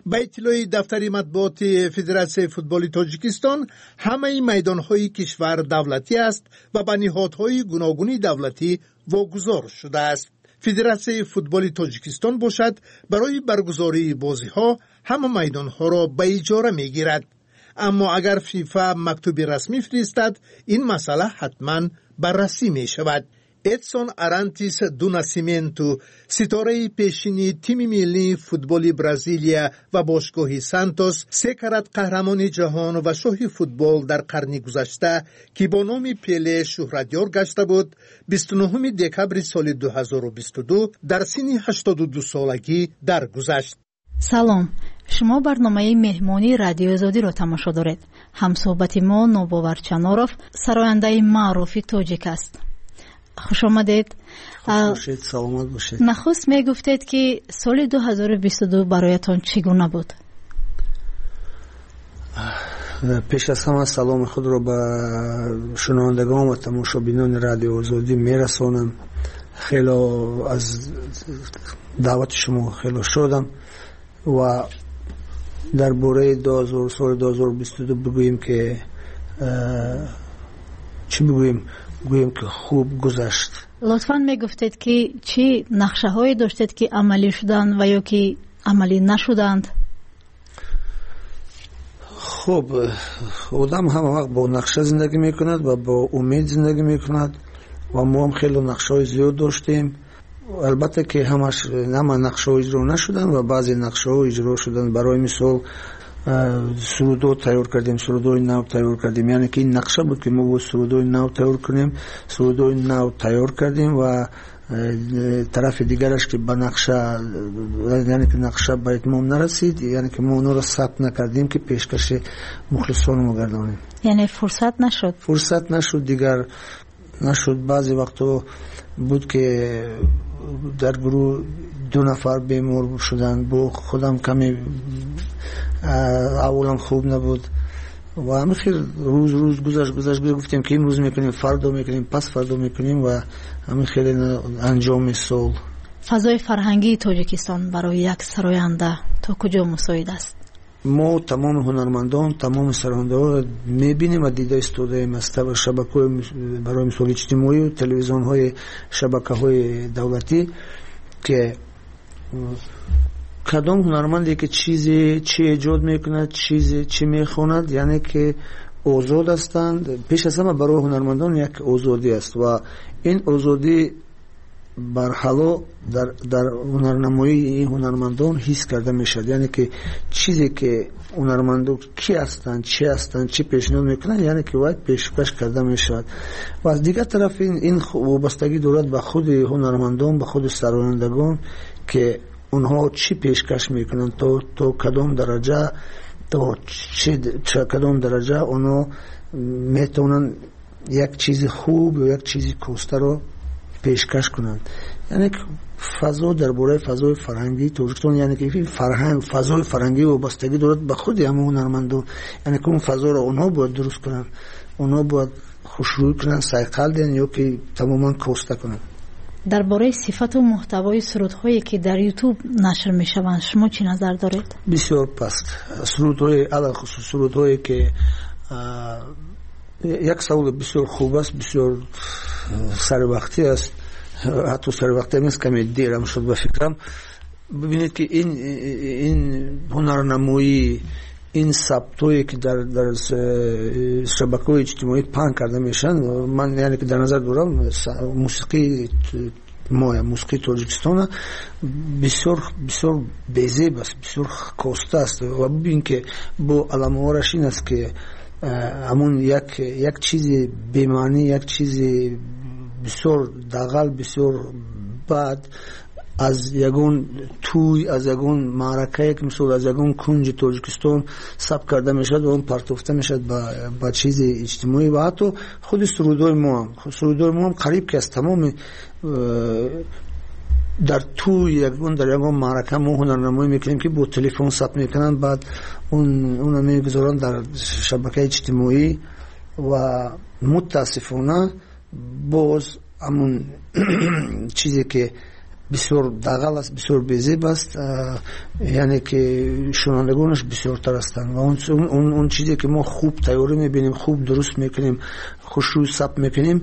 [SPEAKER 18] با اطلاع دفتر مطبوعات فدراسیون فوتبال تاجیکستان همه میدانهای کشور دولتی است و به نهادهای گوناگون دولتی واگذار شده است. فدراسیون فوتبال تاجیکستان باشد برای برگزاری بازی ها همه میدان ها را به اجاره می گیرد. اما اگر فیفا مکتوب رسمی فرستد این مسئله حتما بررسی می شود. ادسون ارانتیس دو ناسیمنتو ستاره پیشینی تیم ملی فوتبال برزیلیا و باشگاه سانتوس سه کرات قهرمان جهان و شاه فوتبال در قرن گذشته که با نام پله شهرتیار گشته بود بیست و نهم دکبر سال دو هزار و بیست و دو در سن هشتاد و دو سالگی درگذشت.
[SPEAKER 20] سلام، شما برنامه مهمانی رادیو آزادی را تماشا دارید. همصحبت ما نوباور چناروف سراینده معروف تاجیک است. خوش آمدید.
[SPEAKER 21] خوش باشید، سلامت باشید.
[SPEAKER 20] نخست می گفتید که سال دو هزار و بیست و دو برایتان چگونه بود؟
[SPEAKER 21] پیش از همه سلام خود را به شنوندگان و تماشابینان رادیو آزادی میرسانم. خیلی از دعوت شما خیلی شدم و در باره سال دو هزار و بیست و دو بگوییم که چی بگوییم؟ گوییم که خوب گذشت.
[SPEAKER 20] لطفاً می گفتید که چی نقشه هایی داشتید که عملی شدند و یا که عملی نشدند؟
[SPEAKER 21] خب آدم همه وقت با نقشه زندگی میکند و با امید زندگی میکند و ما هم خیلی نقشه های زیاد داشتیم. البته که همش همه نقشه ها اجرا نشدن و بعضی نقشه ها اجرا شدن. برای مثال سرودو تیار کردیم، سرودوی نو تیار کردیم، یعنی که این نقشه بود که ما با سرودوی نو تیار کنیم. سرودوی نو تیار کردیم و طرف دیگرش که با نقشه، یعنی که نقشه به اتمام نرسید، یعنی که ما اونو را ثبت نکردیم که پیشکش مخلصان ما گردانیم.
[SPEAKER 20] یعنی فرصت نشد؟
[SPEAKER 21] فرصت نشد دیگر نشد. بعضی وقتا بود که در گروه دو نفر بیمار شدن، با خودم کمی اولم خوب نبود و همین خیلی روز روز گذشت گذشت گفتیم که این روز میکنیم، فردا میکنیم، پس فردا میکنیم و همین خیلی انجام سال.
[SPEAKER 20] فضای فرهنگی تاجیکستان برای یک سراینده تا کجا مساعد است؟
[SPEAKER 21] ما تمام هنرمندان، تمام سرانده ها میبینیم و دیده استودیم از شبکه برای مثال اجتماعی و تلویزیون های شبکه های دولتی که کدام هنرمندی که چیزی چی ایجاد میکند، چیزی چی میخواند، یعنی که آزاد هستند. پیش از همه برای هنرمندان یک آزادی است و این آزادی برحالا در در هنرنمایی این هنرمندان حس کرده میشد. یعنی که چیزی که هنرمندان کی هستند، چی هستند، چی پیشنهاد میکنند، یعنی که باید پیشکش کرده میشد. و از دیگر طرف این این وابستگی دارد به خود هنرمندان، به خود سرایندگان که اونها چی پیشکش میکنند، تا تا کدام درجه تا چه کدام درجه اونها میتونن یک چیز خوب یا یک چیز کوسته رو پیشکش کنند. یعنی فضا درباره فضای فرهنگی تاجیکستان، یعنی که فرهنگ فضای فرهنگی وابستگی دارد به خود همه هنرمندان. یعنی که اون فضا رو اونها باید درست کنند، اونها باید خوشروی کنند، سایقل دهند یا که تماما کوسته کنند.
[SPEAKER 20] درباره صفت و محتوای سرودهایی که در یوتیوب نشر میشوند شما چی نظر دارید؟
[SPEAKER 21] بسیار پست. سرودهای علاوه خصوص سرودهایی که یک سوال بسیار خوب است، بسیار سر وقتی است، حتی سر وقتی نیست، کمی دیرم شد به فکرم. ببینید که این این هنرنمایی، این ثبتایی که در در شبکه‌های اجتماعی پهن کرده میشن، من یعنی که در نظر دارم موسیقی ما موسیقی تاجیکستان بسیار بسیار بی‌زیب است، بسیار کوسته است و ببین که با علامه‌اش این است که همون یک یک چیز بی‌معنی، یک چیز بسیار دغل، بسیار بد از یگون توی از یگون معرکه که مثلا از یگون کنج تاجیکستان ثبت کرده میشد و اون پرتافته میشد با با چیز اجتماعی و حتی خود سرودای ما هم سرودای ما هم قریب که از تمام در توی یگون در یگون معرکه ما هنرنمایی میکنیم که با تلفن ثبت میکنن، بعد اون اون میگذارن در شبکه اجتماعی و متاسفانه باز همون چیزی که بسیار دغل است، بسیار بیزیب است، یعنی که شنوندگانش بسیارتر هستند و اون, اون, اون چیزی که ما خوب تیاری میبینیم، خوب درست میکنیم، خوشروی ثبت میکنیم،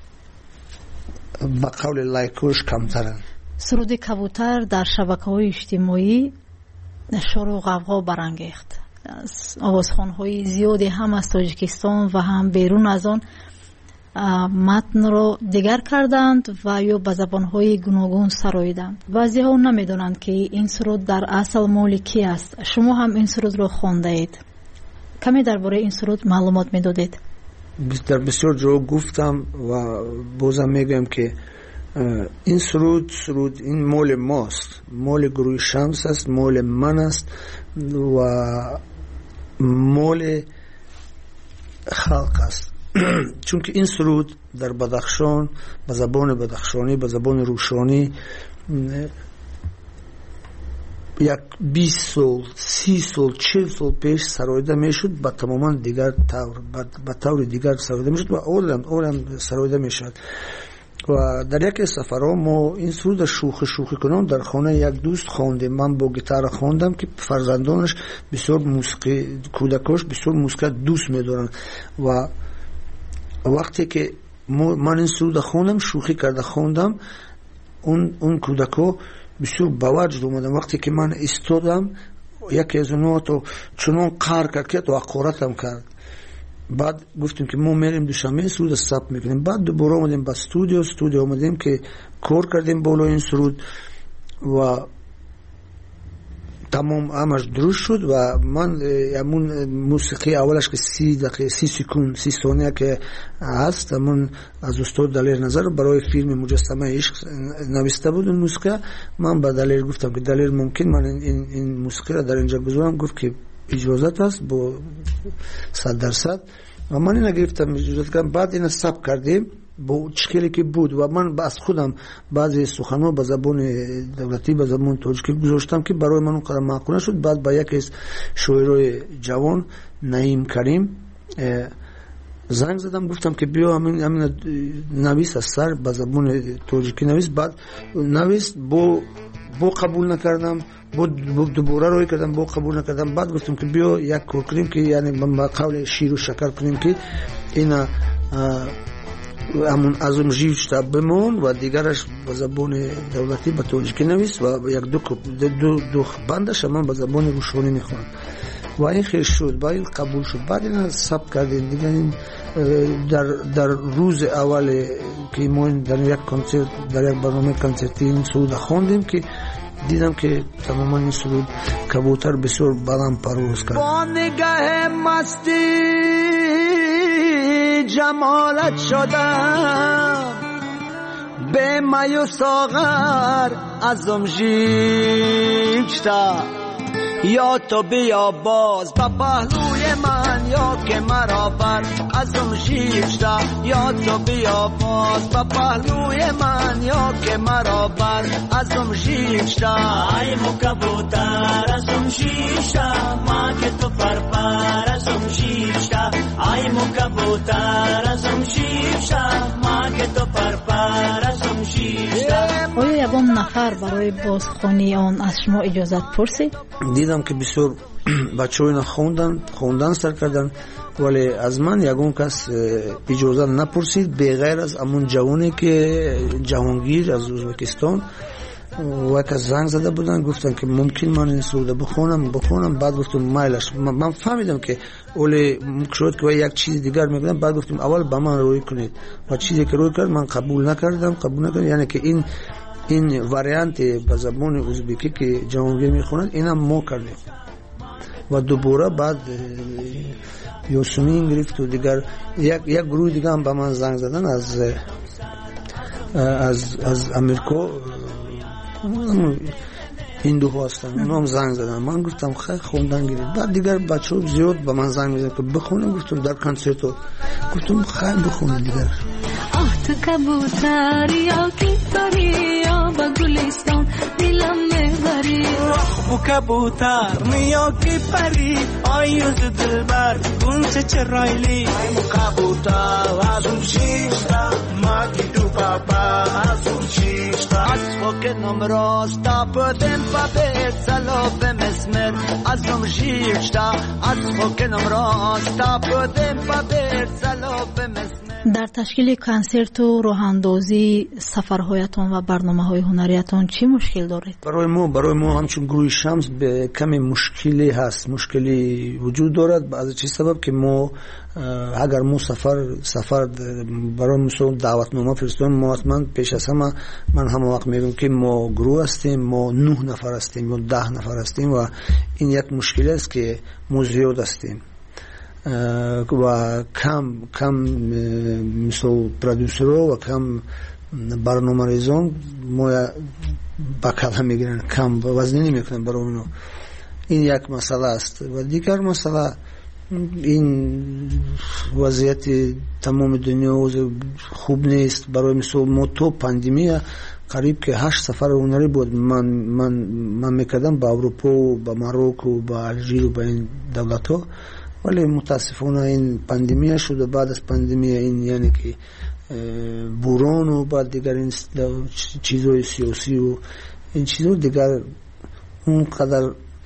[SPEAKER 21] با قول لایکوش کمترن.
[SPEAKER 20] سرود کبوتر در شبکه‌های اجتماعی شور و غوغا برانگیخت. آوازخوان‌های زیادی هم از تاجیکستان و هم بیرون از آن متن رو دیگر کردند و یا به زبان‌های گوناگون سراییدند. بعضی‌ها نمی‌دانند که این سرود در اصل مال کی است. شما هم این سرود رو خوانده اید. کمی درباره این سرود معلومات می‌دادید؟
[SPEAKER 21] در بسیار جا گفتم و بازم میگم که این سرود سرود این مال ماست، مال گروه شمس است، مال من است و مال خلق است. چون که این سرود در بدخشان به زبان بدخشانی، به زبان روشانی یک بیست سال، سی سال، چهل سال پیش سراییده میشد، با تماما دیگر طور با طور دیگر سراییده میشد و اولم اولم سراییده میشد. و در یک سفرها ما این سرود شوخی شوخی کنم در خانه یک دوست خواندیم. من با گیتار خواندم که فرزندانش بسیار موسیقی، کودکاش بسیار موسیقی دوست می‌دارن و وقتی که من این سرود خواندم، شوخی کرده خواندم، اون اون کودکا بسیار باوجد اومدن. وقتی که من ایستادم یکی از اونها تو چنان قهر کرد که تو حقارتم کرد. بعد گفتیم که ما میریم دوشنبه سرود ثبت میکنیم. بعد دوباره اومدیم با استودیو استودیو اومدیم که کار کردیم بالا این سرود و تمام همش درست شد و من همون موسیقی اولش که سی دقیقه سی سکون سی ثانیه که هست، همون از استاد دلیر نظر برای فیلم مجسمه عشق نوشته بود. اون موسیقی من به دلیر گفتم که دلیر ممکن من این این موسیقی را در اینجا بذارم؟ گفت که اجازت است با صد درصد و من این گرفتم اجازت کردم. بعد این ثبت کردیم با چکلی که بود و من از خودم بعضی سخن‌ها به زبان دولتی به زبان تاجیکی گذاشتم که برای من اون قدر معقول شد. بعد با یکی از شاعرای جوان نعیم کریم زنگ زدم، گفتم که بیا همین همین نویس از سر به زبان تاجیکی نویس. بعد نویس با با قبول نکردم، با دوباره روی کردم، با قبول نکردم. بعد گفتم که بیا یک کار کنیم که یعنی با قول شیر و شکر کنیم که اینا همون از اون جیوشتا بمون و دیگرش به زبان دولتی به تاجیکی نویس و یک دو دو دو بندش من به زبان روشانی میخونم و این خیلی شد. با این قبول شد. بعد این ثبت کردیم دیگه. این در در روز اول که ما در یک کنسرت در یک برنامه کنسرتی این سرود خواندیم که دیدم که تماما این سرود کبوتر بسیار بلند پرواز کرد.
[SPEAKER 15] با نگاه مستی جمالت شدم، به می و ساغر ازم ژیبشتا، یا تو بیا باز با پهلوی من یا که مرا بر ازم ژیبشتا، یا تو بیا باز با پهلوی من یا که مرا بر ازم ژیبشتا. ای مو کبوتر ازم ژیبشتا، ما که تو پر پر ازم ژیبشتا. ای مو کبوتر ازم ژیبشتا، ما که تو پر پر ازم ژیبشتا.
[SPEAKER 20] آیا یگان نفر برای بازخوانی آن از شما اجازت پرسید؟
[SPEAKER 21] دیدم که بسیار بچه های خوندن خوندن سر کردن، ولی از من یگان کس اجازت نپرسید بغیر از امون جوانی که جهانگیر از ازبکستان و که زنگ زده بودن گفتن که ممکن من این سروده بخونم بخونم بعد گفتم مایلش. من فهمیدم که اولی شد که یک چیز دیگر میگن. بعد گفتم اول با من روی کنید و چیزی که روی کرد من قبول نکردم قبول نکردم یعنی که این این واریانت به زبان ازبکی که جهانگیر میخوند اینم ما کردیم و دوباره بعد یوسمین گرفت و دیگر یک یک گروه دیگه هم به من زنگ زدن از از از امریکا هندو هستن، اونا هم زنگ زدن. من گفتم خیلی خوندن گیرید. بعد دیگر بچه ها زیاد به من زنگ میزن که بخونم. گفتم در کنسرت گفتم خیلی بخونم دیگر.
[SPEAKER 15] آه تو کبوتر یا کی پری یا با گلستان دلم میبری. آه کبوتر یا کی پری آیوز دلبر گونچه چرایلی. ای کبوتر از اون شیشتا ما کی دو papa azum chishta asfokenam rosta podem papet salopem esmer azum chishta asfokenam rosta podem papet salopem esmer.
[SPEAKER 20] дар ташкили консерту роҳандозӣ сафарҳоятон ва барномаҳои ҳунариятон чӣ мушкил доред?
[SPEAKER 21] барои мо барои мо ҳамчун гурӯҳи шамс каме мушкиле ҳаст, мушкилӣ вуҷуд дорад. аз чӣ сабаб ки мо агар мо сафар сафар барои мисол даъватнома фиристодем, мо ҳатман пеш аз ҳама ман ҳама вақт мегӯям ки мо гурӯҳ ҳастем, мо нӯҳ нафар ҳастем ё даҳ нафар ҳастем ва ин як мушкиле аст ки мо зиёд ҳастем ва кам кам мисол продюсерҳо ва кам барномарезон мо ба калам мегиранд, кам вазнинӣ мекунанд барои оно. ин як масъала аст. ва дигар масъала ин вазъияти тамоми дунё хуб нест. барои мисол мо то пандемия қариб ки ҳашт сафари ҳунарӣ буд ман ман ман мекардам ба аврупо, ба Марокко, ба Алжир, ба ин давлатҳо, вале мутаассифона ин пандемия шуда. баъд аз пандемия ин яъне ки бурону баъд дигар ин чизҳои сиёсию ин чизҳо дигар он қадар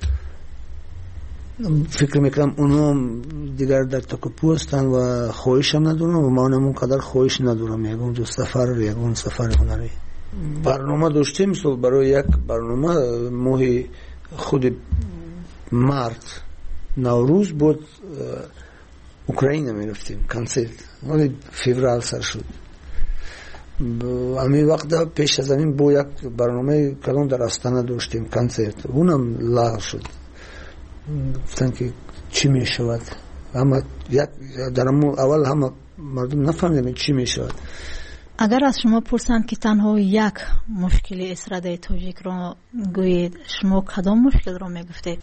[SPEAKER 21] фикр мекунам онҳо дигар дар такопу ҳастанд ва хоҳишам надорам ва ман он қадар хоҳиш надорам ягон ду сафар ягон сафари ҳунарӣ. барнома доштем. мисол барои як барнома моҳи худи март наврӯз буд украина мерафтем консерт, вале феврал сар шуд. ҳамин вақта пеш аз ҳамин бо як барномаи калон дар Астана доштем консерт, унам лағв шуд. гуфтанд ки чӣ мешавад. ҳама як дар аввал ҳама мардум нафаҳмидем чӣ мешавад.
[SPEAKER 20] агар аз шумо пурсанд ки танҳо як мушкили эстрадаи тоҷикро гӯед, шумо кадом мушкилро мегуфтед?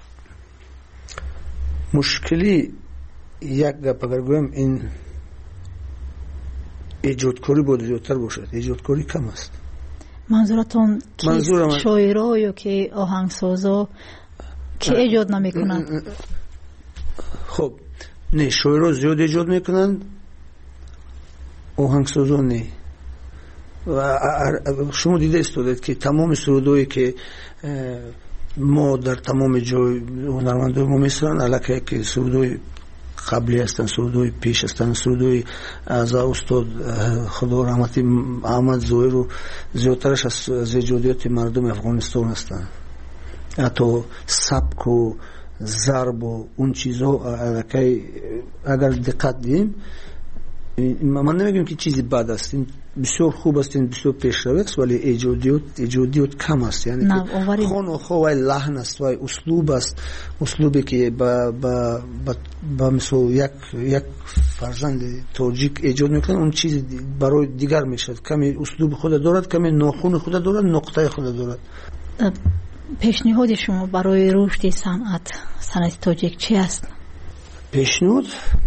[SPEAKER 21] мушкили як гап агар гӯям ин эҷодкорӣ бояд зиёдтар бошад. эҷодкорӣ кам аст.
[SPEAKER 20] манзуратон шоиро ё ки оҳангсозо ки эҷод намекунанд?
[SPEAKER 21] хоб не, шоиро зиёд эҷод мекунанд, оҳангсозо не. шумо дида истодед ки тамоми сурудое ки мо дар тамоми ҷой ҳунармандои мо месуранд, аллакай ки сурудои қаблӣ ҳастанд, сурудои пеш ҳастанд, сурудои аз устод худо раҳмати Аҳмад Зоиру зиёдтараш аз эҷодиёти мардуми Афғонистон ҳастанд. ҳатто сабку зарбу он чизҳо аллакай агар диққат диҳем, ман намегӯям ки чизи бад аст, бисёр хуб аст, ин бисёр пешравӣ аст, вале эҷодиёт эҷодиёт кам аст. яъне хонохо вай лаҳн аст, вай услуб аст, услубе ки ба ба ба мисол як як фарзанди тоҷик эҷод мекунад, он чизи барои дигар мешавад. каме услуби худа дорад, каме нохуни худа дорад, нуқтаи худа дорад.
[SPEAKER 20] пешниҳоди шумо барои рушди санъат санъати тоҷик чӣ аст?
[SPEAKER 21] пешниҳод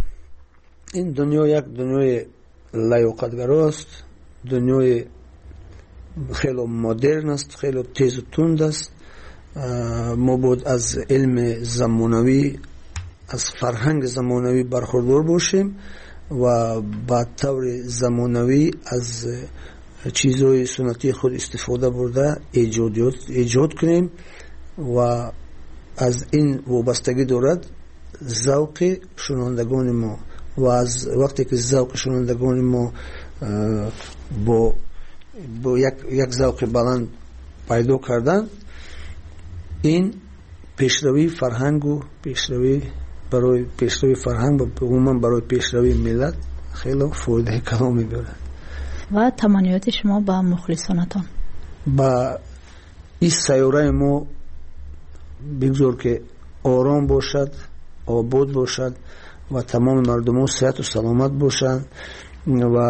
[SPEAKER 21] ин дунё як дунёи лаёқатгаро аст, дунёи хело модерн аст, хело тезу тунд аст. мо бояд аз илми замонавӣ, аз фарҳанги замонавӣ бархурдор бошем ва ба таври замонавӣ аз чизҳои суннатии худ истифода бурда эҷодиёт эҷод кунем ва аз ин вобастагӣ дорад завқи шунавандагони мо. ва аз вақте ки завқи шунавандагони мо бо бо як як завқи баланд пайдо кардан, ин пешравии фарҳангу пешравӣ барои пешравии фарҳанг ва умуман барои пешравии миллат хело фоидаи калон мебарад.
[SPEAKER 20] ва таманниёти шумо ба мухлисонатон?
[SPEAKER 21] ба ин сайёраи мо бигзор ки ором бошад, обод бошад ва тамоми мардумон сеҳату саломат бошанд ва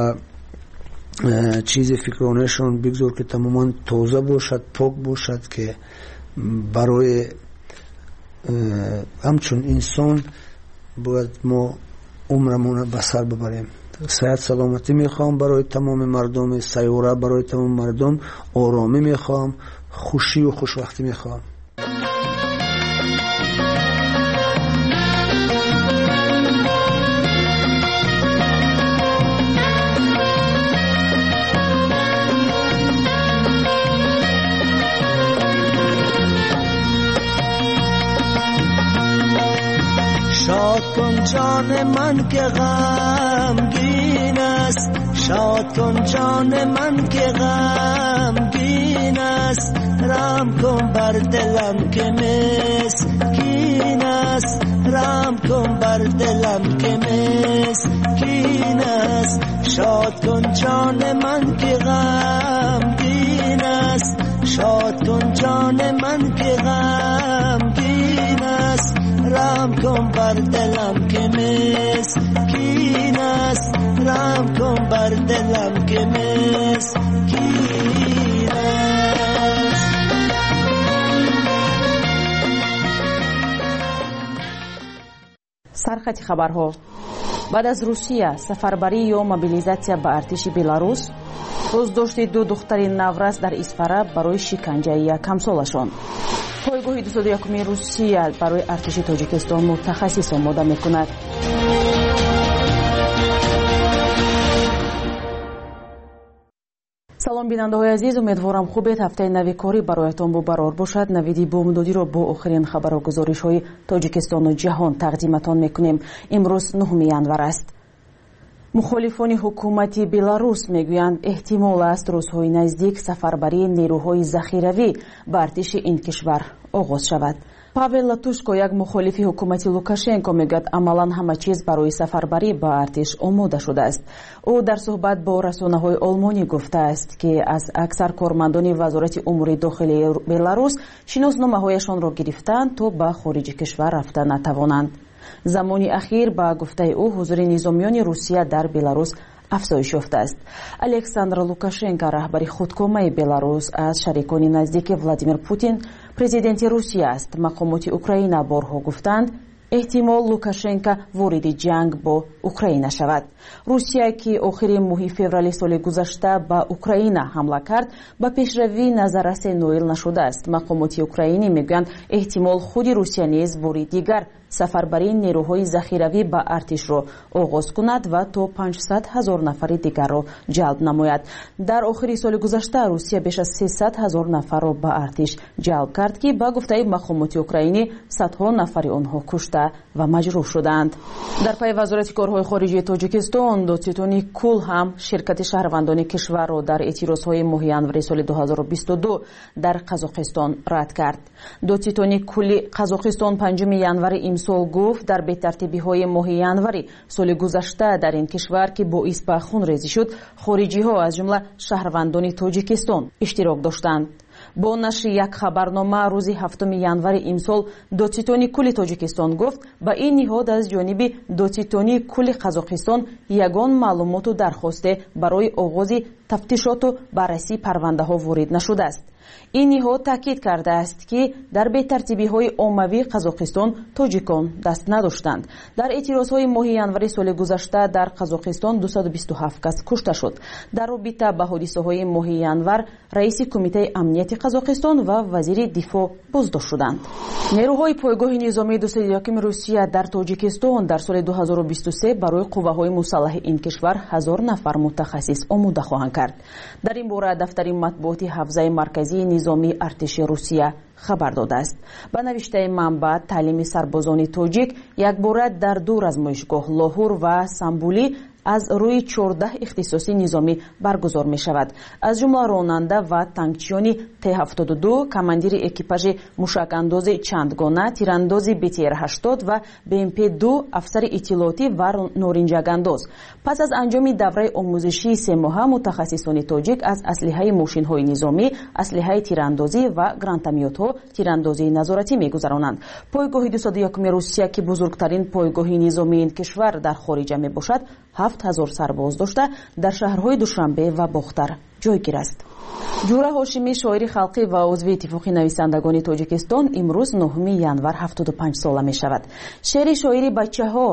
[SPEAKER 21] чизи фикронашон бигзор ки тамоман тоза бошад, пок бошад, ки барои ҳамчун инсон бояд мо умрамона ба сар бибарем. сеҳат саломатӣ мехоҳам барои тамоми мардуми сайёра, барои тамоми мардум оромӣ мехоҳам, хушию хушбахтӣ мехоҳам.
[SPEAKER 15] شاد کن جان من که غمگین است شاد کن جان من که غمگین است رحم کن بر دلم که مسکین است رحم کن بر دلم که مسکین است شاد کن جان من که غمگین است شاد کن جان من که غمگین است رحم کن بر دلم که مسکین است رحم کن بر دلم که مسکین است.
[SPEAKER 1] سرخط خبرها. بعد از روسیه سفربری یا موبیلیزاتسия ба артиши беларус боздошти ду духтари наврас дар исфара барои шиканҷаи якамсолашон. пойгоҳи дусад якуми русия барои артиши тоҷикистон мутахассис омода мекунад. салом бинандаҳои азиз, умедворам хубед. ҳафтаи нави корӣ бароятон бо барор бошад. навиди бомдодиро бо охирин хабару гузоришҳои тоҷикистону ҷаҳон тақдиматон мекунем. имрӯз нӯҳуми январ аст. мухолифони ҳукумати беларус мегӯянд эҳтимол аст рӯзҳои наздик сафарбарии нерӯҳои захиравӣ ба артиши ин кишвар оғоз шавад. павел латушко, як мухолифи ҳукумати лукашенко, мегӯяд амалан ҳама чиз барои сафарбарӣ ба артиш омода шудааст. ӯ дар суҳбат бо расонаҳои олмонӣ гуфтааст, ки аз аксар кормандони вазорати умури дохилии беларус шиносномаҳояшонро гирифтанд, то ба хориҷи кишвар рафта натавонанд. замони ахир ба гуфтаи ӯ ҳузури низомиёни русия дар беларус афзоиш ёфтааст. александр лукашенко, раҳбари худкомаи беларус, аз шарикони наздики владимир путин президенти русия аст. мақомоти украина борҳо гуфтанд эҳтимол лукашенко вориди ҷанг бо украина шавад. русия, ки охири моҳи феврали соли гузашта ба украина ҳамла кард, ба пешравӣ назарасе ноил нашудааст. мақомоти украинӣ мегӯянд эҳтимол худи русия низ бори дигар сафарбарии нерӯҳои захиравӣ ба артишро оғоз кунад ва то панҷсад ҳазор нафари дигарро ҷалб намояд. дар охири соли гузашта русия беш аз сесад ҳазор нафарро ба артиш ҷалб кард, ки ба гуфтаи мақомоти украинӣ садҳо нафари онҳо кушта ва маҷрӯҳ шуданд. дар пайи вазорати корҳои хориҷии тоҷикистон, додситони кул ҳам ширкати шаҳрвандони кишварро дар эътирозҳои моҳи январи соли дуҳазору бисту ду дар қазоқистон рад кард. додситони кули қазоқистон панҷуми январи имсол гуфт дар бетартибиҳои моҳи январи соли гузашта дар ин кишвар, ки боис ба хунрезӣ шуд, хориҷиҳо аз ҷумла шаҳрвандони тоҷикистон иштирок доштанд. бо нашри як хабарнома рӯзи ҳафтуми январи имсол додситони кули тоҷикистон гуфт ба ин ниҳод аз ҷониби додситони кули қазоқистон ягон маълумоту дархосте барои оғози тафтишоту баррасии парвандаҳо ворид нашудааст. ин ниҳод таъкид кардааст, ки дар бетартибиҳои оммавии қазоқистон тоҷикон даст надоштанд. дар эътирозҳои моҳи январи соли гузашта дар қазоқистон дусаду бисту ҳафт кас кушта шуд. дар робита ба ҳодисаҳои моҳи январ раиси кумитаи амнияти қазоқистон ва вазири дифоъ боздошт шуданд. нерӯҳои пойгоҳи низомии дусаду якуми русия дар тоҷикистон дар соли дуҳазору бисту се барои қувваҳои мусаллаҳи ин кишвар ҳазор нафар мутахассис омода хоҳанд кард. дар ин бора дафтари матбуоти ҳавзаи марказии низомии артиши русия хабар додааст. ба навиштаи манбаъ, таълими сарбозони тоҷик якбора дар ду размоишгоҳ лоҳур ва самбулӣ аз рӯи чордаҳ ихтисоси низомӣ баргузор мешавад. аз ҷумла ронанда ва танкчиёни Т ҳафтоду ду, командири экипажи мушакандози чандгона, тирандози Б Т Р ҳаштод ва Б М П ду, афсари иттилоотӣ ва норинҷагандоз. пас аз анҷоми давраи омӯзишии се моҳа, мутахассисони тоҷик аз аслиҳаи мошинҳои низомӣ, аслиҳаи тирандозӣ ва гранатометҳо, тирандозии назоратӣ мегузаронанд. пойгоҳи дусаду якуми русия, ки бузургтарин пойгоҳи низомии ин кишвар дар хориҷа мебошад, ҳафт ҳазор сарбоз дошта дар шаҳрҳои Душанбе ва Бохтар ҷойгир аст. ҷура ҳошимӣ, шоири халқӣ ва узви иттифоқи нависандагони тоҷикистон, имрӯз нӯҳуми январ ҳафтоду панҷ сола мешавад. шеъри шоири бачаҳо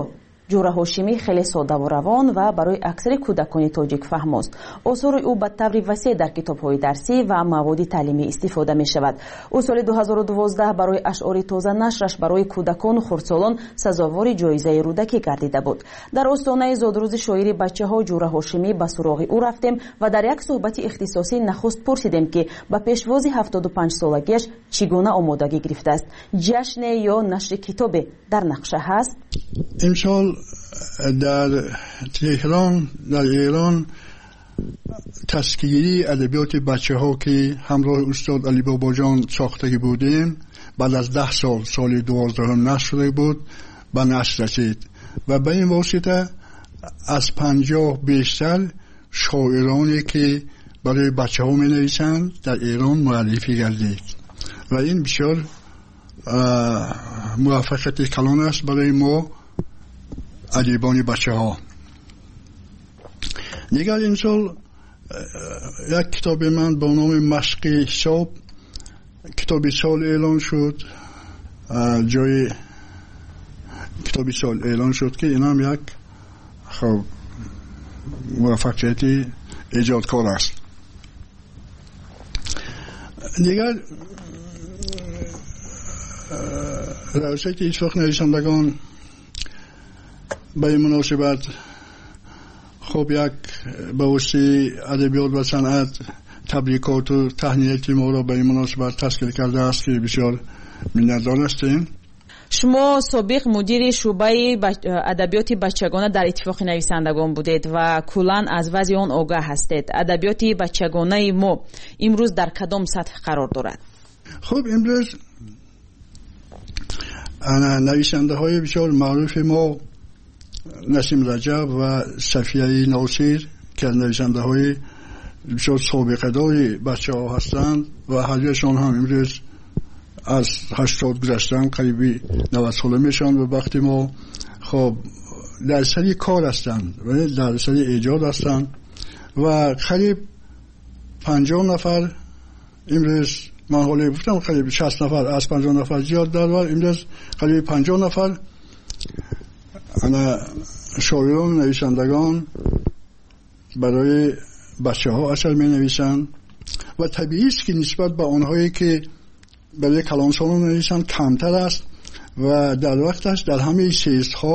[SPEAKER 1] ҷура ҳошимӣ хеле содаву равон ва барои аксари кӯдакони тоҷик фаҳмост. осори ӯ ба таври васеъ дар китобҳои дарсӣ ва маводи таълимӣ истифода мешавад. ӯ соли ду ҳазору дувоздаҳ барои ашъори тоза нашраш барои кӯдакону хурдсолон сазовори ҷоизаи рӯдакӣ гардида буд. дар остонаи зодрӯзи шоири бачаҳо ҷура ҳошимӣ ба суроғи ӯ рафтем ва дар як суҳбати ихтисосӣ нахуст пурсидем ки ба пешвози ҳафтоду панҷсолагиаш чӣ гуна омодагӣ гирифтааст. ҷашне ё нашри китобе дар нақша ҳаст?
[SPEAKER 2] имсол дар теҳрон дар эрон таскигирии адабиёти бачаҳо ки ҳамроҳи устод алибобоҷон сохтагӣ будем баъд аз даҳ сол соли дувоздаҳум нашр шуда буд, ба нашр расид ва ба ин восита аз панҷоҳ бештар шоироне ки барои бачаҳо менависанд дар эрон муаллифӣ гардид ва ин бисёр муваффақияти калон аст барои мо адибони бачаҳо. дигар имсол як китоби ман бо номи машқи ҳисоб китоби сол эълон шуд, ҷои китоби сол эълон шуд ки инам як хоб муваффақияти эҷодкор аст. дигар раъисати иттифоқи нависандагон ба ин муносибат хуб як ба воситаи адабиёт ва санъат табрикоту таҳнияти моро ба ин муносибат ташкил кардааст ки бисёр миннатдор ҳастем.
[SPEAKER 1] шумо собиқ мудири шӯъбаи адабиёти бачагона дар иттифоқи нависандагон будед ва куллан аз вазъи он огаҳ ҳастед. адабиёти бачагонаи мо имрӯз дар кадом сатҳ қарор дорад?
[SPEAKER 2] хуб, имрӯз нависандаҳои бисёр маъруфи мо насим раҷаб ва сафияи носир ки аз нависандаҳои бисёр собиқадори бачаҳо ҳастанд ва ҳаряшон ҳам имрӯз аз ҳаштод гузаштан қариби навад сола мешаванд ва вақти мо хоб дар сари кор ҳастанд ва дар сари эҷод ҳастанд ва қариб панҷоҳ нафар имрӯз ман ҳоле гуфтам қариб шаст нафар аз панҷоҳ нафар зиёд дарвар имрӯз қариб панҷоҳ нафар ана шоирон нависандагон барои бачаҳо асар менависанд ва табиист ки нисбат ба онҳое ки барои калонсолон менависанд камтар аст ва дар вақташ дар ҳамаи сездҳо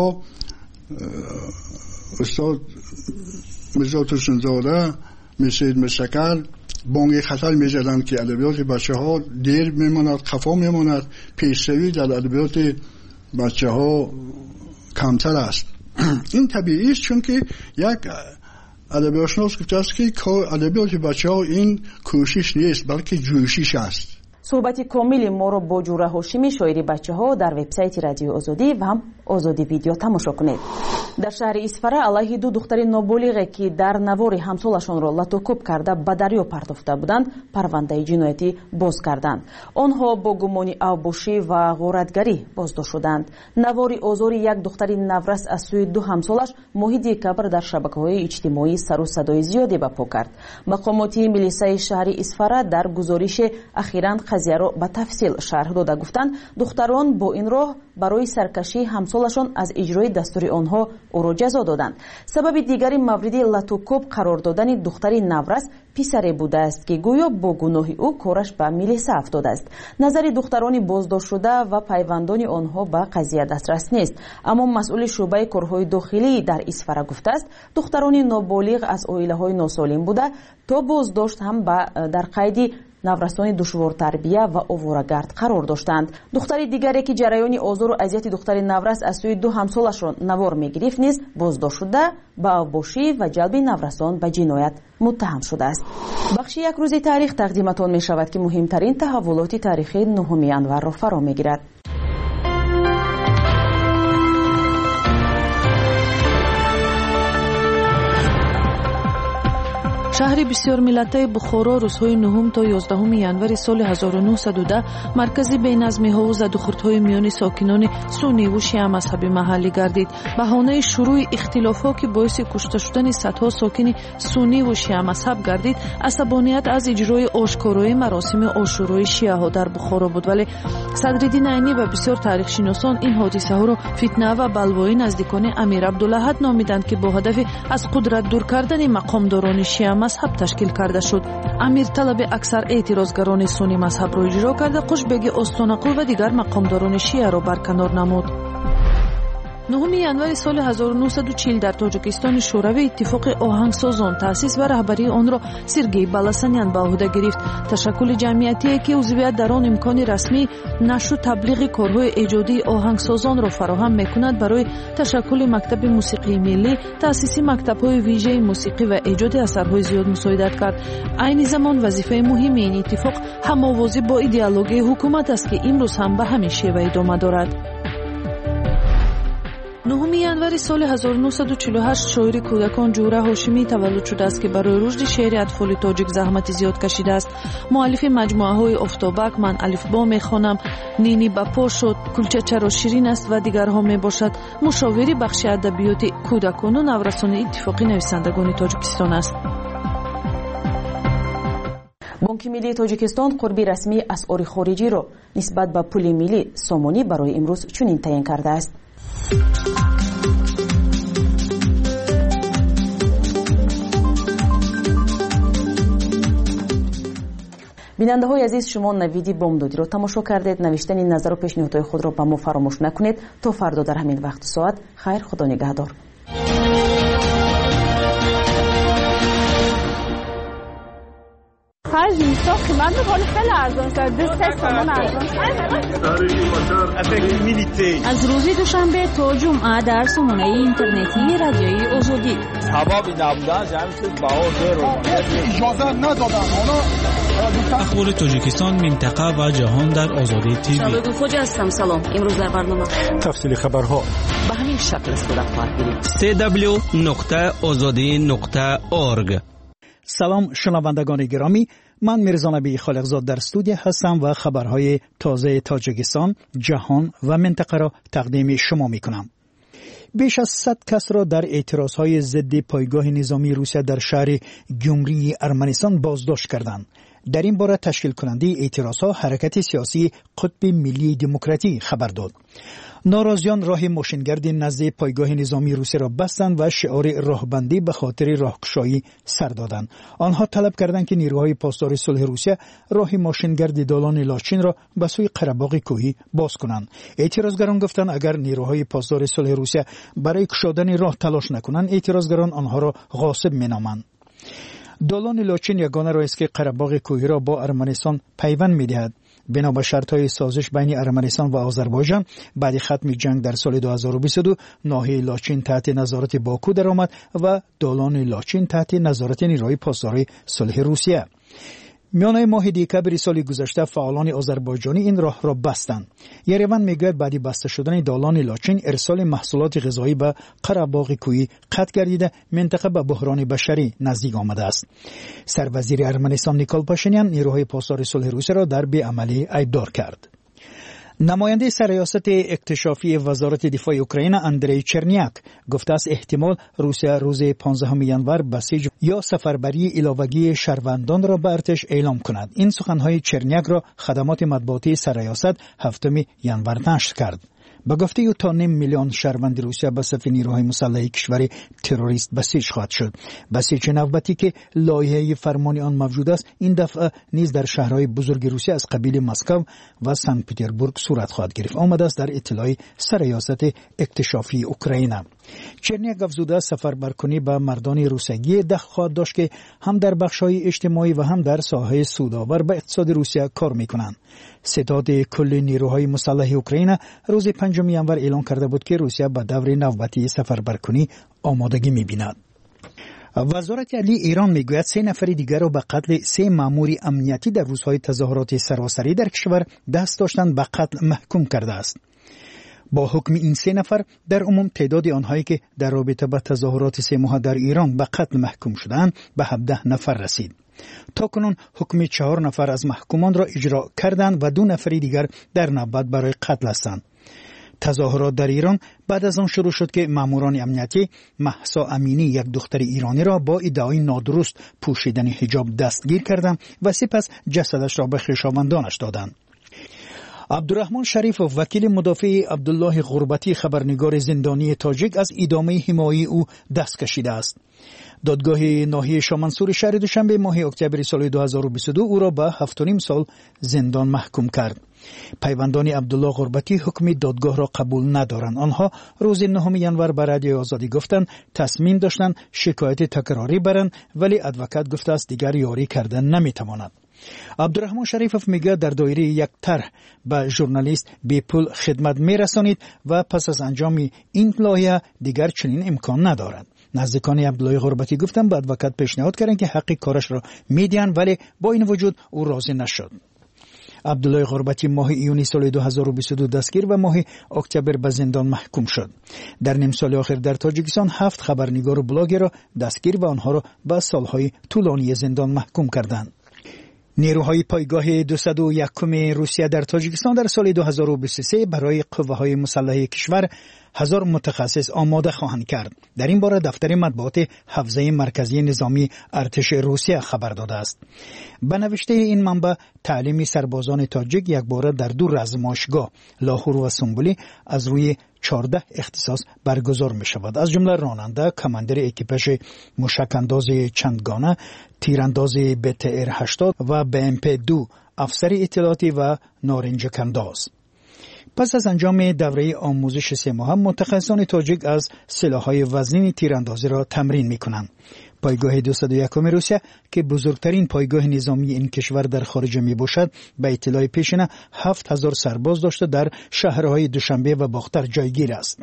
[SPEAKER 2] устод мирзо турсунзода, мирсаид мирсакар бонги хатар мезаданд ки адабиёти бачаҳо дер мемонад, хафо мемонад, пешравӣ дар адабиёти бачаҳо камтар аст. ин табиист, чунки як адабиётшинос гуфтааст ки адабиёти бачаҳо ин кӯшиш нест, балки ҷӯшиш аст.
[SPEAKER 1] суҳбати комили моро бо ҷура ҳошимӣ шоири бачаҳо дар вебсайти радиои озодӣ ва ҳам озодӣ видео тамошо кунед. дар шаҳри исфара алайҳи ду духтари ноболиғе ки дар навори ҳамсолашонро латӯкӯб карда ба дарё партофта буданд парвандаи ҷиноятӣ боз карданд. онҳо бо гумони авбошӣ ва ғоратгарӣ боздошт шуданд. навори озори як духтари наврас аз сӯи ду ҳамсолаш моҳи декабр дар шабакаҳои иҷтимоӣ сару садои зиёде ба по кард. мақомоти милисаи шаҳри исфара дар гузорише ахиран қазияро ба тафсил шарҳ дода гуфтанд духтарон бо ин роҳ барои саркашии ҳамсолашон аз иҷрои дастури онҳо ӯро ҷазо доданд. сабаби дигари мавриди латӯкӯб қарор додани духтари наврас писаре будааст ки гӯё бо гуноҳи ӯ кораш ба милиса афтодааст. назари духтарони боздоштшуда ва пайвандони онҳо ба қазия дастрас нест, аммо масъули шӯъбаи корҳои дохилӣ дар исфара гуфтааст духтарони ноболиғ аз оилаҳои носолим буда то боздошт ҳам ба дар қайди наврасони душвортарбия ва оворагард қарор доштанд. духтари дигаре ки ҷараёни озору азияти духтари наврас аз сӯи ду ҳамсолашро навор мегирифт низ боздошт шуда ба авбошӣ ва ҷалби наврасон ба ҷиноят муттаҳам шудааст. бахши як рӯзи таърих тақдиматон мешавад ки муҳимтарин таҳаввулоти таърихи нуҳуми январро фаро мегирад.
[SPEAKER 3] شهر بسیار ملتی بخارا روزهای نهم تا یازدهم ینور سال هزار و نهصد و ده مرکز بی‌نظمی‌ها و زدوخوردهای میان ساکنان سنی و شیعه مذهبی محلی گردید. بهانه شروع اختلافات که باعث کشته شدن صدها ساکن سنی و شیعه مذهب گردید، عصبانیت از اجرای آشکارای مراسم عاشورای شیعه ها در بخارا بود، ولی صدرالدین عینی و بسیار تاریخ شناسان این حادثه ها را فتنه و بلوای نزدیکان امیر عبدالأحد نامیدند که با هدف از قدرت دور کردن مقامداران شیعه مذهب تشکیل کرده شد. امیر طلب اکثر اعتراضگران سنی مذهب را اجرا کرده، قشبگ استانقو و دیگر مقامداران شیعه را برکنار نمود. نهم ینور سال هزار و نهصد و چهل در تاجیکستان شوروی اتفاق آهنگسازان تأسیس و رهبری آن را سرگئی بالاسانیان به عهده گرفت. تشکل جمعیتی که عضویت در آن امکان رسمی نشر و تبلیغ کارهای ایجادی آهنگسازان را فراهم می‌کند. برای تشکل مکتب موسیقی ملی تأسیس مکتب‌های ویژه موسیقی و ایجاد اثرهای زیاد مساعدت کرد. عین زمان وظیفه مهم این اتفاق هم‌آوازی با ایدئولوژی حکومت است که امروز هم به همین شیوه ادامه دارد. نهم ینور سال هزار و نهصد و چهل و هشت شاعر کودکان جوره هاشمی تولد شده است که برای رشد شعر اطفال تاجیک زحمت زیاد کشیده است. مؤلف مجموعه های افتابک، من الفبا میخوانم، نینی بپا شد، کلچه چرا شیرین است و دیگرها می باشد، مشاوری بخش ادبیات کودکان و نورسان اتفاقی نویسندگان تاجیکستان است.
[SPEAKER 1] بانک ملی تاجیکستان قربی رسمی اسعار خارجی را نسبت به پول ملی سومانی برای امروز چنین تعیین کرده است. بیننده های عزیز، شما نویدی بامدادی را تماشا کردید. نوشتن این نظر و پیشنهادهای خود را به ما فراموش نکنید. تا فردا در همین وقت ساعت. خیر، خدا نگهدار.
[SPEAKER 22] خرج نیستا قیمت بخوری خیلی ارزان شد. دو سه سامان ارزان شد.
[SPEAKER 4] از روز دوشنبه تا جمعه در سامانه اینترنتی رادیوی آزادی.
[SPEAKER 5] سبب نبودن جمعیت بها زیر
[SPEAKER 6] اجازه ندادن.
[SPEAKER 7] اخبار تاجیکستان، منطقه و جهان در آزادی تیوی.
[SPEAKER 8] شبگو خوجه هستم. سلام. امروز در برنامه
[SPEAKER 11] تفصیل خبرها
[SPEAKER 8] به همین شکل صورت خواهد گرفت.
[SPEAKER 9] سی دبلیو نقطه آزادی نقطه اورگ.
[SPEAKER 10] سلام شنوندگان گرامی، من میرزا نبی خالقزاد در استودیو هستم و خبرهای تازه تاجیکستان، جهان و منطقه را تقدیم شما می کنم. بیش از صد کس را در اعتراضهای ضد پایگاه نظامی روسیه در شهر گیومری ارمنستان بازداشت کردند. در این باره تشکیل کننده اعتراضها حرکت سیاسی قطب ملی دموکراتی خبر داد. ناراضیان راه ماشینگرد نزد پایگاه نظامی روسیه را بستند و شعار راهبندی به خاطر راهگشایی سر دادند. آنها طلب کردند که نیروهای پاسدار صلح روسیه راه ماشینگرد دالان لاچین را به سوی قره‌باغ کوهی باز کنند. اعتراضگران گفتند اگر نیروهای پاسدار صلح روسیه برای گشادن راه تلاش نکنند، اعتراضگران آنها را غاصب مینامند. دالان لاچین یگانه راهی است که قره‌باغ کوهی را با ارمنستان پیوند می‌دهد. بنا به شرط‌های سازش بین ارمنستان و آذربایجان، بعد ختم جنگ در سال دو هزار و بیست و دو ناحیه لاچین تحت نظارت باکو درآمد و دالان لاچین تحت نظارت نیروهای پاسدار صلح روسیه. میانه ماه دکبر سال گذشته فعالان آذربایجانی این راه را بستند. یریون میگوید بعد بسته شدن دالان لاچین ارسال محصولات غذایی به قره‌باغ کوهی قطع گردیده، منطقه به بحران بشری نزدیک آمده است. سروزیر ارمنستان نیکول پاشینیان نیروهای پاسدار صلح روسیه را در بی‌عملی ایبدار کرد. نماینده سرریاست اکتشافی وزارت دفاع اوکراین اندری چرنیاک گفته است احتمال روسیه روز پانزدهم ینور بسیج یا سفربری علاوگی شهروندان را به ارتش اعلام کند. این سخنهای چرنیاک را خدمات مطبوعاتی سرریاست هفتم ینور نشر کرد. با گفته او تا نیم میلیون شهروند روسیه به صف نیروهای مسلح کشور تروریست بسیج خواهد شد. بسیج نوبتی که لایحه فرمانی آن موجود است، این دفعه نیز در شهرهای بزرگ روسیه از قبیل مسکو و سن پترزبورگ صورت خواهد گرفت. آمده است در اطلاع سرریاست اکتشافی اوکراین. چرنیاک افزوده سفربرکنی به مردان روسیگی دخل خواهد داشت که هم در بخش‌های اجتماعی و هم در ساحه سودآور به اقتصاد روسیه کار می‌کنند. ستاد کل نیروهای مسلح اوکراین روز پنجم ینور اعلام کرده بود که روسیه به دور نوبتی سفربرکنی آمادگی می‌بیند. وزارت عدلیه ایران میگوید سه نفر دیگر را به قتل سه مأمور امنیتی در روزهای تظاهرات سراسری در کشور دست داشتن به قتل محکوم کرده است. با حکم این سه نفر در عموم تعداد آنهایی که در رابطه با تظاهرات سه ماه در ایران به قتل محکوم شدند به هفده نفر رسید. تا کنون حکم چهار نفر از محکومان را اجرا کردند و دو نفر دیگر در نوبت برای قتل هستند. تظاهرات در ایران بعد از آن شروع شد که ماموران امنیتی مهسا امینی یک دختر ایرانی را با ادعای نادرست پوشیدن حجاب دستگیر کردند و سپس جسدش را به خویشاوندانش دادند. عبدالرحمن شریفوف وکیل مدافع عبدالله غربتی خبرنگار زندانی تاجیک از ادامه حمایت او دست کشیده است. دادگاه ناحیه شامنسور شهر دوشنبه ماه اکتبر سال دو هزار و بیست و دو او را به هفت و نیم سال زندان محکوم کرد. پیوندان عبدالله غربتی حکم دادگاه را قبول ندارند. آنها روز نهم ژانویه به رادیو آزادی گفتند تصمیم داشتند شکایت تکراری برند، ولی ادوکات گفته است دیگر یاری کردن نمیتواند. عبدالرحمن شریفوف میگه در دایره یک طرح به ژورنالیست بی پول خدمت میرسانید و پس از انجام این لایحه دیگر چنین امکان ندارد. نزدیکان عبدالله غربتی گفتند به ادوکات پیشنهاد کردند که حق کارش را میدهند، ولی با این وجود او راضی نشد. عبدالله غربتی ماه ایونی سال دو هزار و بیست و دو دستگیر و ماه اکتبر به زندان محکوم شد. در نیم سال آخر در تاجیکستان هفت خبرنگار و بلاگر را دستگیر و آنها را به سالهای طولانی زندان محکوم کردند. نیروهای پایگاه دویست و یک روسیه در تاجیکستان در سال دو هزار و بیست و سه برای قوه‌های مسلحه کشور هزار متخصص آماده خواهند کرد. در این باره دفتر مطبوعات حوزه مرکزی نظامی ارتش روسیه خبر داده است. به نوشته این منبع تعلیم سربازان تاجیک یک باره در دو رزمایشگاه لاهور و سنبولی از روی چهارده اختصاص برگزار می شود، از جمله راننده، کماندر اکیپاژ موشکانداز چندگانه، تیرانداز بی تی ار هشتاد و بی ام پی دو، افسر اطلاعاتی و نارنجکانداز. پس از انجام دوره آموزش سه ماه متخصصان تاجیک از سلاح‌های وزنی تیراندازی را تمرین می‌کنند. پایگاه دویست و یک روسیه که بزرگترین پایگاه نظامی این کشور در خارج میباشد، به اطلاع پیشینه هفت هزار سرباز داشته در شهرهای دوشنبه و باختر جایگیر است.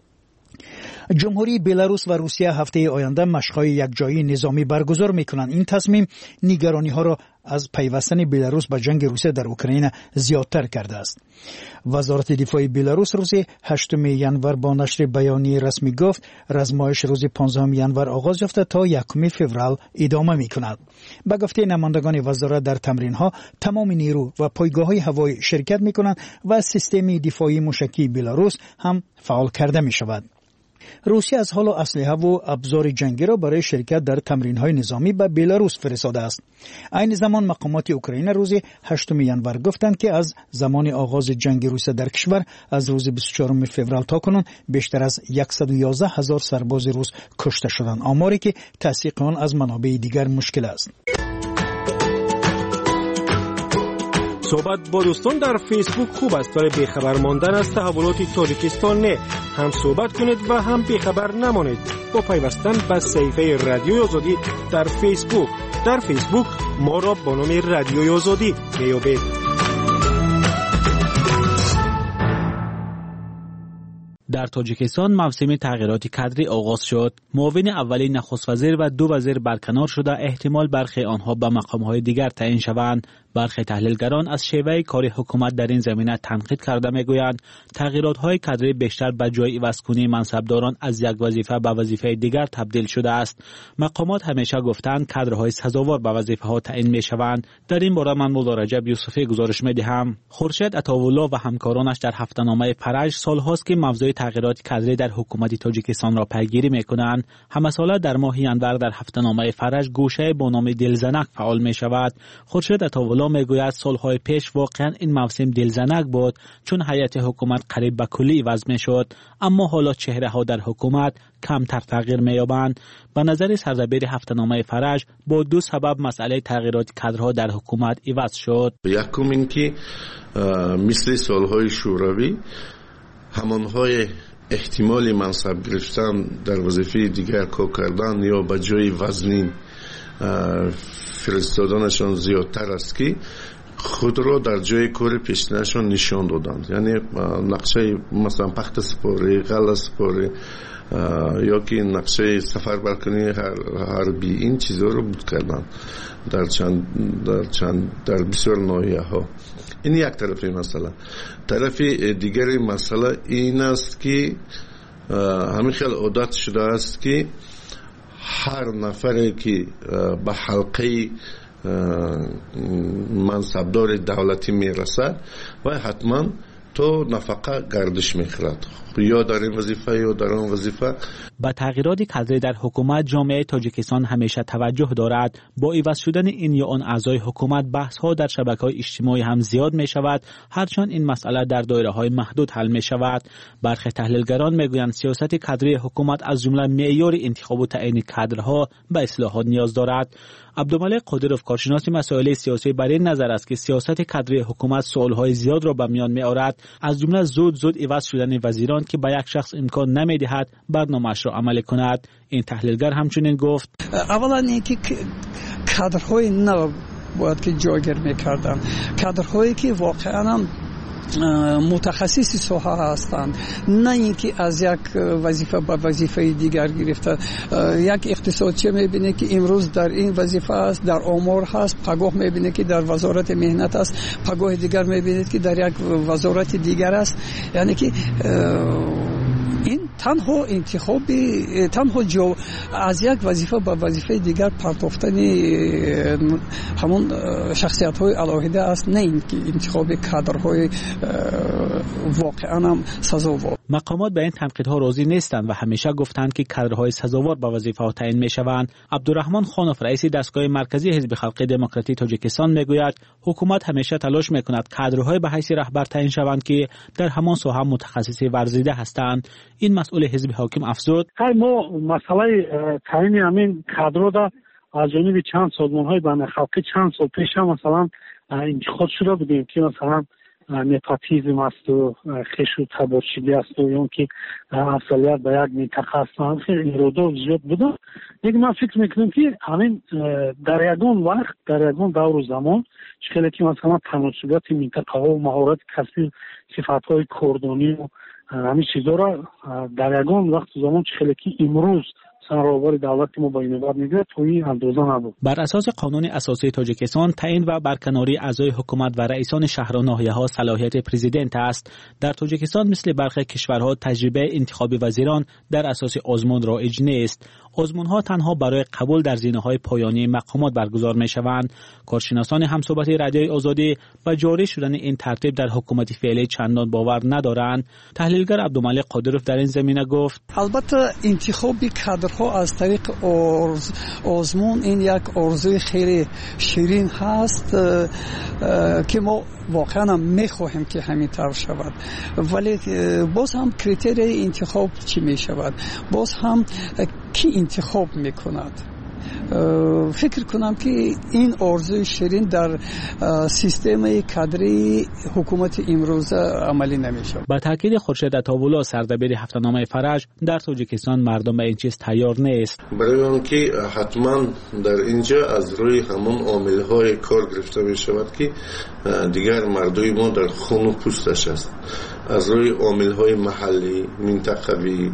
[SPEAKER 10] جمهوری بلاروس و روسیه هفته آینده مشق‌های یکجایی نظامی برگزار می‌کنند. این تصمیم نگرانی‌ها را از پیوستن بلاروس به جنگ روسیه در اوکراین زیادتر کرده است. وزارت دفاع بلاروس روز هشتم ژانویه با نشر بیانیه رسمی گفت رزمایش روز پانزدهم ژانویه آغاز یافته تا یکم فوریه ادامه می‌کند. به گفته نمایندگان وزارت در تمرین‌ها تمام نیرو و پایگاه‌های هوایی شرکت می‌کنند و سیستم دفاعی موشکی بلاروس هم فعال کرده می‌شود. روسیه از حال اسلحه و ابزار جنگی را برای شرکت در تمرین‌های نظامی به بلاروس فرستاده است. این زمان مقامات اوکراین روز هشتم ژانویه گفتند که از زمان آغاز جنگ روسیه در کشور از روز بیست و چهارم فوریه تا کنون بیشتر از صد و یازده هزار سرباز روس کشته شدند، آماری که تصدیق آن از منابع دیگر مشکل است.
[SPEAKER 11] صحبت با دوستان در فیسبوک خوب است، ولی بیخبر ماندن از تحولات تاجیکستان نه. هم صحبت کنید و هم بیخبر نمانید با پیوستن به صفحه رادیوی آزادی در فیسبوک. در فیسبوک ما را با نام رادیوی آزادی میابید.
[SPEAKER 7] در تاجیکستان موسم تغییرات کادری آغاز شد. معاون اولی نخست وزیر و دو وزیر برکنار شده، احتمال برخی آنها به مقام‌های دیگر تعیین شوند. برخی تحلیلگران از شیوه کار حکومت در این زمینه تنقید کرده میگویند تغییرات‌های کادری بیشتر به جای عوض‌کنی منصبداران از یک وظیفه به وظیفه دیگر تبدیل شده است. مقامات همیشه گفتند کادرهای سزاوار به وظیفه‌ها تعیین می‌شوند. در این باره من مولا رجب یوسفی گزارش می‌دهم. خورشید عطاالله و همکارانش در هفته‌نامه فرج سال‌هاست که موضوع تغییرات کادری در حکومت تاجیکستان را پیگیری می‌کنند. همه ساله در ماه ژانویه در هفته‌نامه فرج گوشه با نام دلزنک فعال می‌شود. خورشید عطاالله میگوید سالهای پیش واقعا این موسم دلزنک بود، چون هیئت حکومت قریب به کلی عوض میشد، اما حالا چهره ها در حکومت کمتر تغییر مییابند. به نظر سردبیر هفته‌نامه فرج با دو سبب مسئله تغییرات کادرها در حکومت عوض شد.
[SPEAKER 12] یکم اینکه مثل سالهای شوروی همانهای احتمال منصب گرفتن در وظیفه دیگر کار کردن یا به جای وزنین فرستادنشان زیادتر است که خود را در جای کار پیشینشان نشان دادند. یعنی نقشه مثلا پخت سپاری، غله سپاری یا که نقشه سفر برکنی حربی، این چیزها رو بود کردن در چند در چند در بسیار ناحیه ها. این یک طرف مسئله. طرف دیگری مسئله این است که همین خیلی عادت شده است که هر نفری که به حلقه منصبدار دولتی میرسد و حتما تو نفقه گردش میخورد، یا در این وظیفه یا در اون وظیفه.
[SPEAKER 7] با تغییرات کادری در حکومت جامعه تاجیکستان همیشه توجه دارد. با عوض شدن این یا آن اعضای حکومت بحث ها در شبکه‌های اجتماعی هم زیاد می شود، هرچند این مسئله در دایره های محدود حل می شود. برخی تحلیلگران میگویند سیاست کادری حکومت از جمله معیار انتخاب و تعیین کادرها به اصلاحات نیاز دارد. عبدالملک قادروف کارشناس مسائل سیاسی بر این نظر است که سیاست کادری حکومت سوالهای زیاد را به میان می آورد، از جمله زود زود عوض شدن وزیران که به یک شخص امکان نمی دهد برنامه‌اش را عملی کند. این تحلیلگر همچنین گفت
[SPEAKER 13] اولا اینکه کادرهای نو باید که جایگیر میکردن، کادرهایی که واقعا هم متخصصی ساحه هستند، نه اینکه از یک وظیفه به وظیفه دیگر گرفته. یک اقتصادچی میبینه که امروز در این وظیفه است، در آمار هست، پگاه میبینه که در وزارت مهنت است، پگاه دیگر میبینه که در یک وزارت دیگر است. یعنی که این تنها انتخابی تنها جو از یک وظیفه به وظیفه دیگر پرتافتن همون شخصیت های الهیده است، نه اینکه انتخاب کادرهای واقعا هم سزاوار.
[SPEAKER 7] مقامات به این تنقیدها راضی نیستند و همیشه گفتند که کادرهای سزاوار به وظیفه ها تعیین می شوند. عبدالرحمن خانوف رئیس دستگاه مرکزی حزب خلق دموکراتی تاجیکستان میگوید حکومت همیشه تلاش میکند کادرهای به حیث رهبر تعیین شوند که در همان ساحه متخصص ورزیده هستند. این مسئول حزب حاکم افزود
[SPEAKER 14] ما مسئله تعیین همین کادرها را از جانب چند سازمان‌های بین الخلقی چند سال پیش هم مثلا انتخاب شده بودیم که مثلا نپاتیزم است و خشونت و تبارچگی است و یا که افضلیت به یک منطقه است، خیلی ایرادات زیاد بوده. دیگه من فکر میکنم که همین در یگان وقت در یگان دور و زمان خیلی که مثلا تناسبات منطقه ها و مهارت کسبی صفات‌های کردانی و همین چیزا را در یگان وقت و زمان خیلی که امروز سرآور دولت ما با این بار میگه توی اندازه نبود.
[SPEAKER 7] بر اساس قانون اساسی تاجیکستان تعیین و برکناری اعضای حکومت و رئیسان شهر و ناحیه‌ها صلاحیت پرزیدنت است. در تاجیکستان مثل برخی کشورها تجربه انتخاب وزیران در اساس آزمون رایج نیست. آزمون‌ها تنها برای قبول در زینه‌های پایانی مقامات برگزار می‌شوند. کارشناسان همصحبت رادیوی آزادی با جاری شدن این ترتیب در حکومت فعلی چندان باور ندارند. تحلیلگر عبدالملک قادروف در این زمینه گفت
[SPEAKER 13] البته انتخاب کادرها از طریق آزمون این یک آرزوی خیلی شیرین هست که ما واقعا هم میخواهیم که همین طور شود، ولی باز هم کریتری انتخاب چی می شود، باز هم کی انتخاب میکند. فکر کنم که این آرزوی شیرین در سیستم کادری حکومت امروزه عملی نمیشه.
[SPEAKER 7] با تاکید خورشید عطاوالله سردبیر هفته‌نامه فرج در تاجیکستان مردم به این چیز تیار نیست.
[SPEAKER 12] برای آنکه حتما در اینجا از روی همون عامل‌های کار گرفته می شود که دیگر مردم ما در خون و پوستش است، از روی عامل‌های محلی، منطقوی،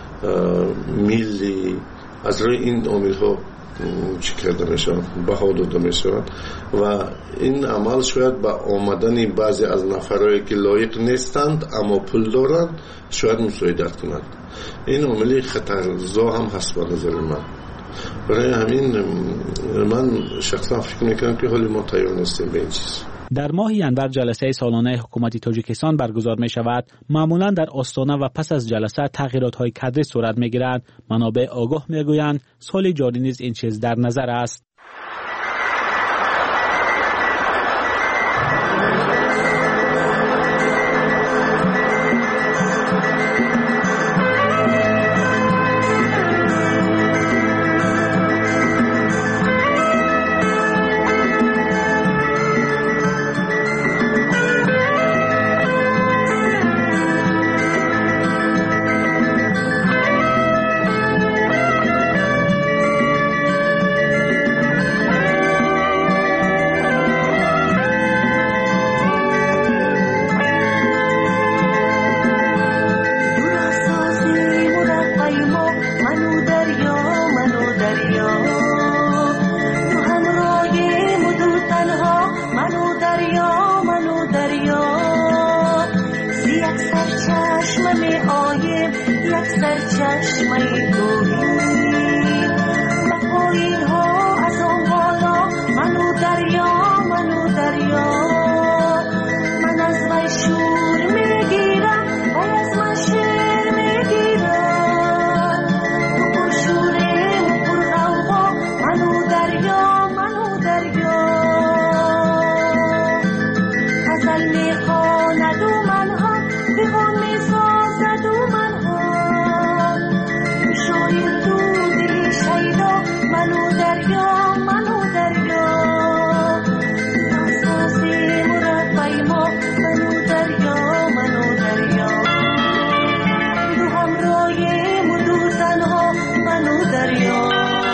[SPEAKER 12] ملی، از روی این عامل‌ها چی کرده می شود، بها داده می شود و این عمل شاید با آمدن بعضی از نفرهایی که لایق نیستند اما پول دارند شاید مساعدت کند. این عاملی خطرزا هم هست به نظر من. برای همین من شخصا فکر میکنم که حالی ما تیار نیستیم به این چیز.
[SPEAKER 7] در ماه ینور جلسه سالانه حکومت تاجیکستان برگزار می شود. معمولا در آستانه و پس از جلسه تغییرات های کادری صورت می گیرند. منابع آگاه می گویند سال جاری نیز این چیز در نظر است.
[SPEAKER 16] در چشمه گوهی بهایی ها از آن بالا منو دریا منو دریا من از وی شور میگیرم وی از من شیر میگیرم تو پر شوره و پر غوغا منو دریا منو دریا غزل میخواند و من هم دیوان میسازد و من هم شاید تو دلی شیدا منو دریا منو دریا ناسازی مربی ما منو دریا منو دریا دو همراهیم و دو تنها منو دریا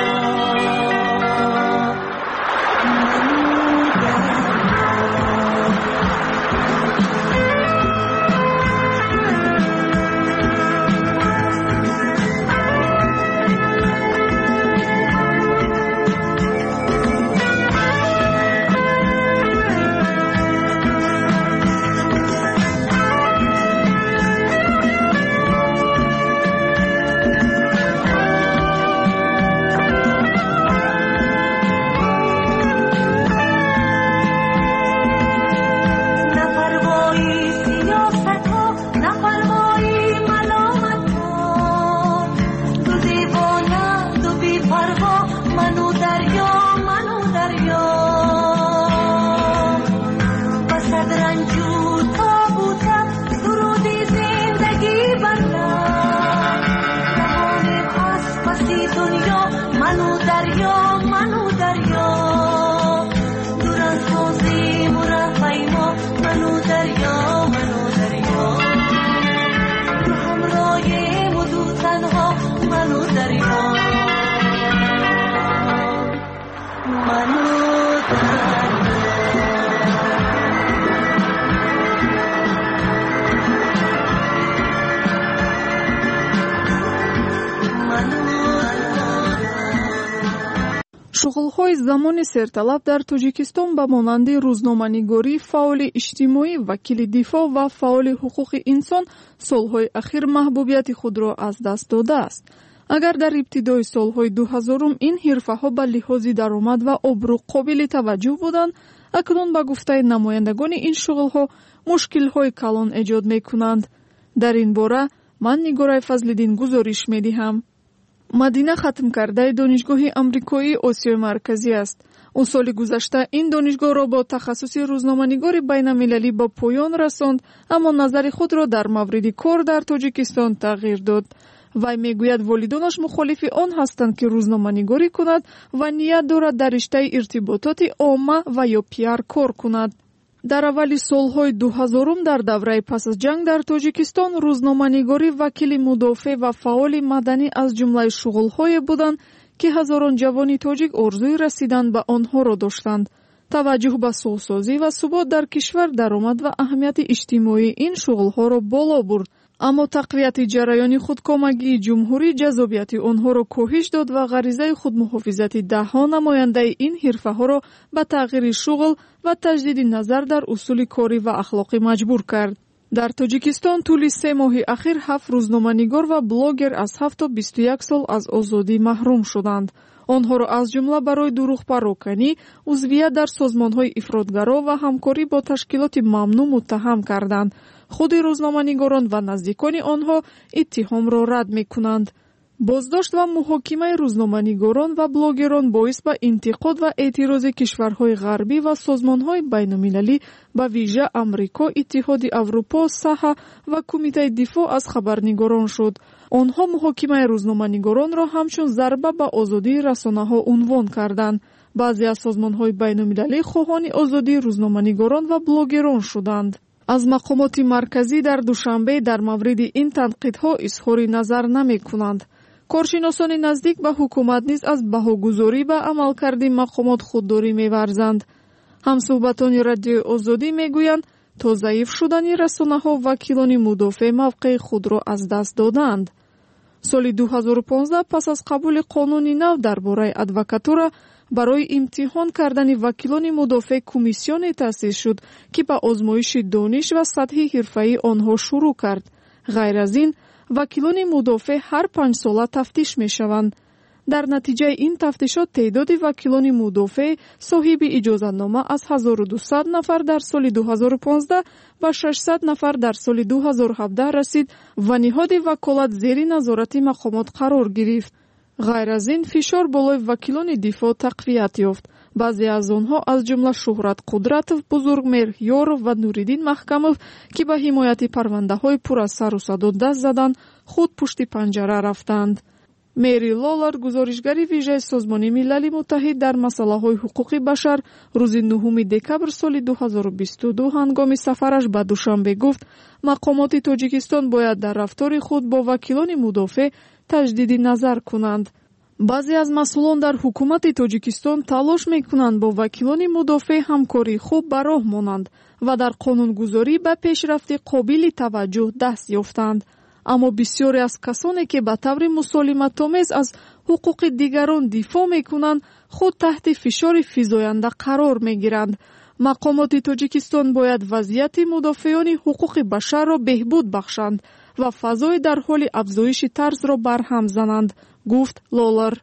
[SPEAKER 3] шуғулҳои замони серталаб дар тоҷикистон ба монанди рӯзноманигорӣ, фаъоли иҷтимоӣ, вакили дифоъ ва фаъоли ҳуқуқи инсон солҳои ахир маҳбубияти худро аз даст додааст. агар дар ибтидои солҳои дуҳазорум ин ҳирфаҳо ба лиҳози даромад ва обрӯ қобили таваҷҷӯҳ буданд, акнун ба гуфтаи намояндагони ин шуғулҳо мушкилҳои калон эҷод мекунанд. дар ин бора ман Нигораи Фазлиддин гузориш медиҳам. Мадина хатмкардаи донишгоҳи амрикоии Осиёи Марказӣ аст. ӯ соли гузашта ин донишгоҳро бо тахассуси рӯзноманигори байналмилалӣ ба поён расонд, аммо назари худро дар мавриди кор дар Тоҷикистон тағйир дод. вай мегӯяд волидонаш мухолифи он ҳастанд ки рӯзноманигорӣ кунад ва ният дорад дар риштаи иртибототи омма ва ё пиар кор кунад. дар аввали солҳои дуҳазорум дар давраи пас аз ҷанг дар Тоҷикистон рӯзноманигорӣ вакили мудофеъ ва фаъоли маданӣ аз ҷумлаи шуғулҳое буданд, ки ҳазорон ҷавони тоҷик орзуи расидан ба онҳоро доштанд. таваҷҷӯҳ ба суғсозӣ ва субот дар кишвар даромад ва аҳамияти иҷтимоии ин шуғулҳоро боло бурд. аммо тақвияти ҷараёни худкомагии ҷумҳурӣ ҷазобияти онҳоро коҳиш дод ва ғаризаи худмуҳофизати даҳҳо намояндаи ин ҳирфаҳоро ба тағйири шуғл ва таҷдиди назар дар усули корӣ ва ахлоқӣ маҷбур кард. дар Тоҷикистон тӯли се моҳи ахир ҳафт рӯзноманигор ва блогер аз ҳафт то бисту як сол аз озодӣ маҳрум шуданд. онҳоро аз ҷумла барои дурӯғпароканӣ, узвият дар созмонҳои ифротгаро ва ҳамкорӣ бо ташкилоти мамнӯъ муттаҳам карданд. худи рӯзноманигорон ва наздикони онҳо иттиҳомро рад мекунанд. боздошт ва муҳокимаи рӯзноманигорон ва блогерон боис ба интиқод ва эътирози кишварҳои ғарбӣ ва созмонҳои байнумилалӣ, ба вижа Амрико, Иттиҳоди Аврупо, Саҳа ва Кумитаи дифоъ аз хабарнигорон шуд. онҳо муҳокимаи рӯзноманигоронро ҳамчун зарба ба озодии расонаҳо унвон карданд. баъзе аз созмонҳои байнумилалӣ хоҳони озодии рӯзноманигорон ва блогерон шуданд. аз мақомоти марказӣ дар душанбе дар мавриди ин танқидҳо изҳори назар намекунанд. коршиносони наздик ба ҳукумат низ аз баҳогузорӣ ба амалкарди мақомот худдорӣ меварзанд. ҳамсуҳбатони Радиои Озодӣ мегӯянд, то заиф шудани расонаҳо вакилони мудофеъ мавқеи худро аз даст доданд. соли дуҳазору понздаҳ пас аз қабули қонуни нав дар бораи адвокатура, барои имтиҳон кардани вакилони мудофеъ комиссионе таъсис шуд, ки ба озмоиши дониш ва сатҳи ҳирфаии онҳо шурӯъ кард. ғайр аз ин, вакилони мудофеъ ҳар панҷ сола тафтиш мешаванд. дар натиҷаи ин тафтишот теъдоди вакилони мудофеъ соҳиби иҷозатнома аз ҳазору дусад нафар дар соли ду ҳазору понздаҳ ба шашсад нафар дар соли ду ҳазору ҳабдаҳ расид ваниҳоди ваколат зери назорати мақомот қарор гирифт. ғайр аз ин фишор болои вакилони дифоъ тақвият ёфт. баъзе аз онҳо аз ҷумла шуҳрат қудратов, бузургмеҳр ёров ва нуриддин маҳкамов ки ба ҳимояти парвандаҳои пур аз сару садо даст заданд, худ пушти панҷара рафтанд. Мэри Лолар, гузоришгари вижаи Созмони Милали Муттаҳид дар масъалаҳои ҳуқуқи башар, рӯзи нӯҳуми декабр соли ду ҳазору бисту ду ҳангоми сафараш ба Душанбе гуфт, мақомоти Тоҷикистон бояд дар рафтори худ бо вакилони мудофеъ таҷдиди назар кунанд. баъзе аз масъулон дар ҳукумати Тоҷикистон талош мекунанд бо вакилони мудофеъ ҳамкории хуб ба роҳ монанд ва дар қонунгузорӣ ба пешрафти қобили таваҷҷӯҳ даст ёфтанд. аммо бисёре аз касоне ки ба таври мусолиматомез аз ҳуқуқи дигарон дифоъ мекунанд, худ таҳти фишори физоянда қарор мегиранд. мақомоти Тоҷикистон бояд вазъияти мудофеёни ҳуқуқи башарро беҳбуд бахшанд ва фазои дар ҳоли афзоиши тарзро барҳам зананд, гуфт Лолар.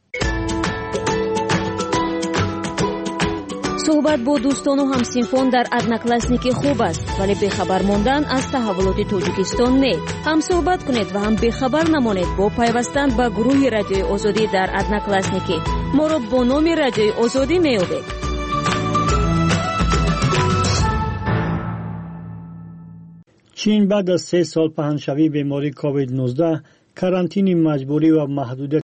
[SPEAKER 4] суҳбат бо дӯстону ҳамсинфон дар одноклассники хуб аст, вале бехабар мондан аз таҳаввулоти Тоҷикистон не. ҳам суҳбат кунед ва ҳам бехабар намонед бо пайвастан ба гурӯҳи Радиои Озодӣ дар одноклассники. моро бо номи Радиои Озодӣ меёбед.
[SPEAKER 17] чин баъд аз се сол паҳншавии бемории ковид нуздаҳ карантини маҷбурӣ ва маҳдудияти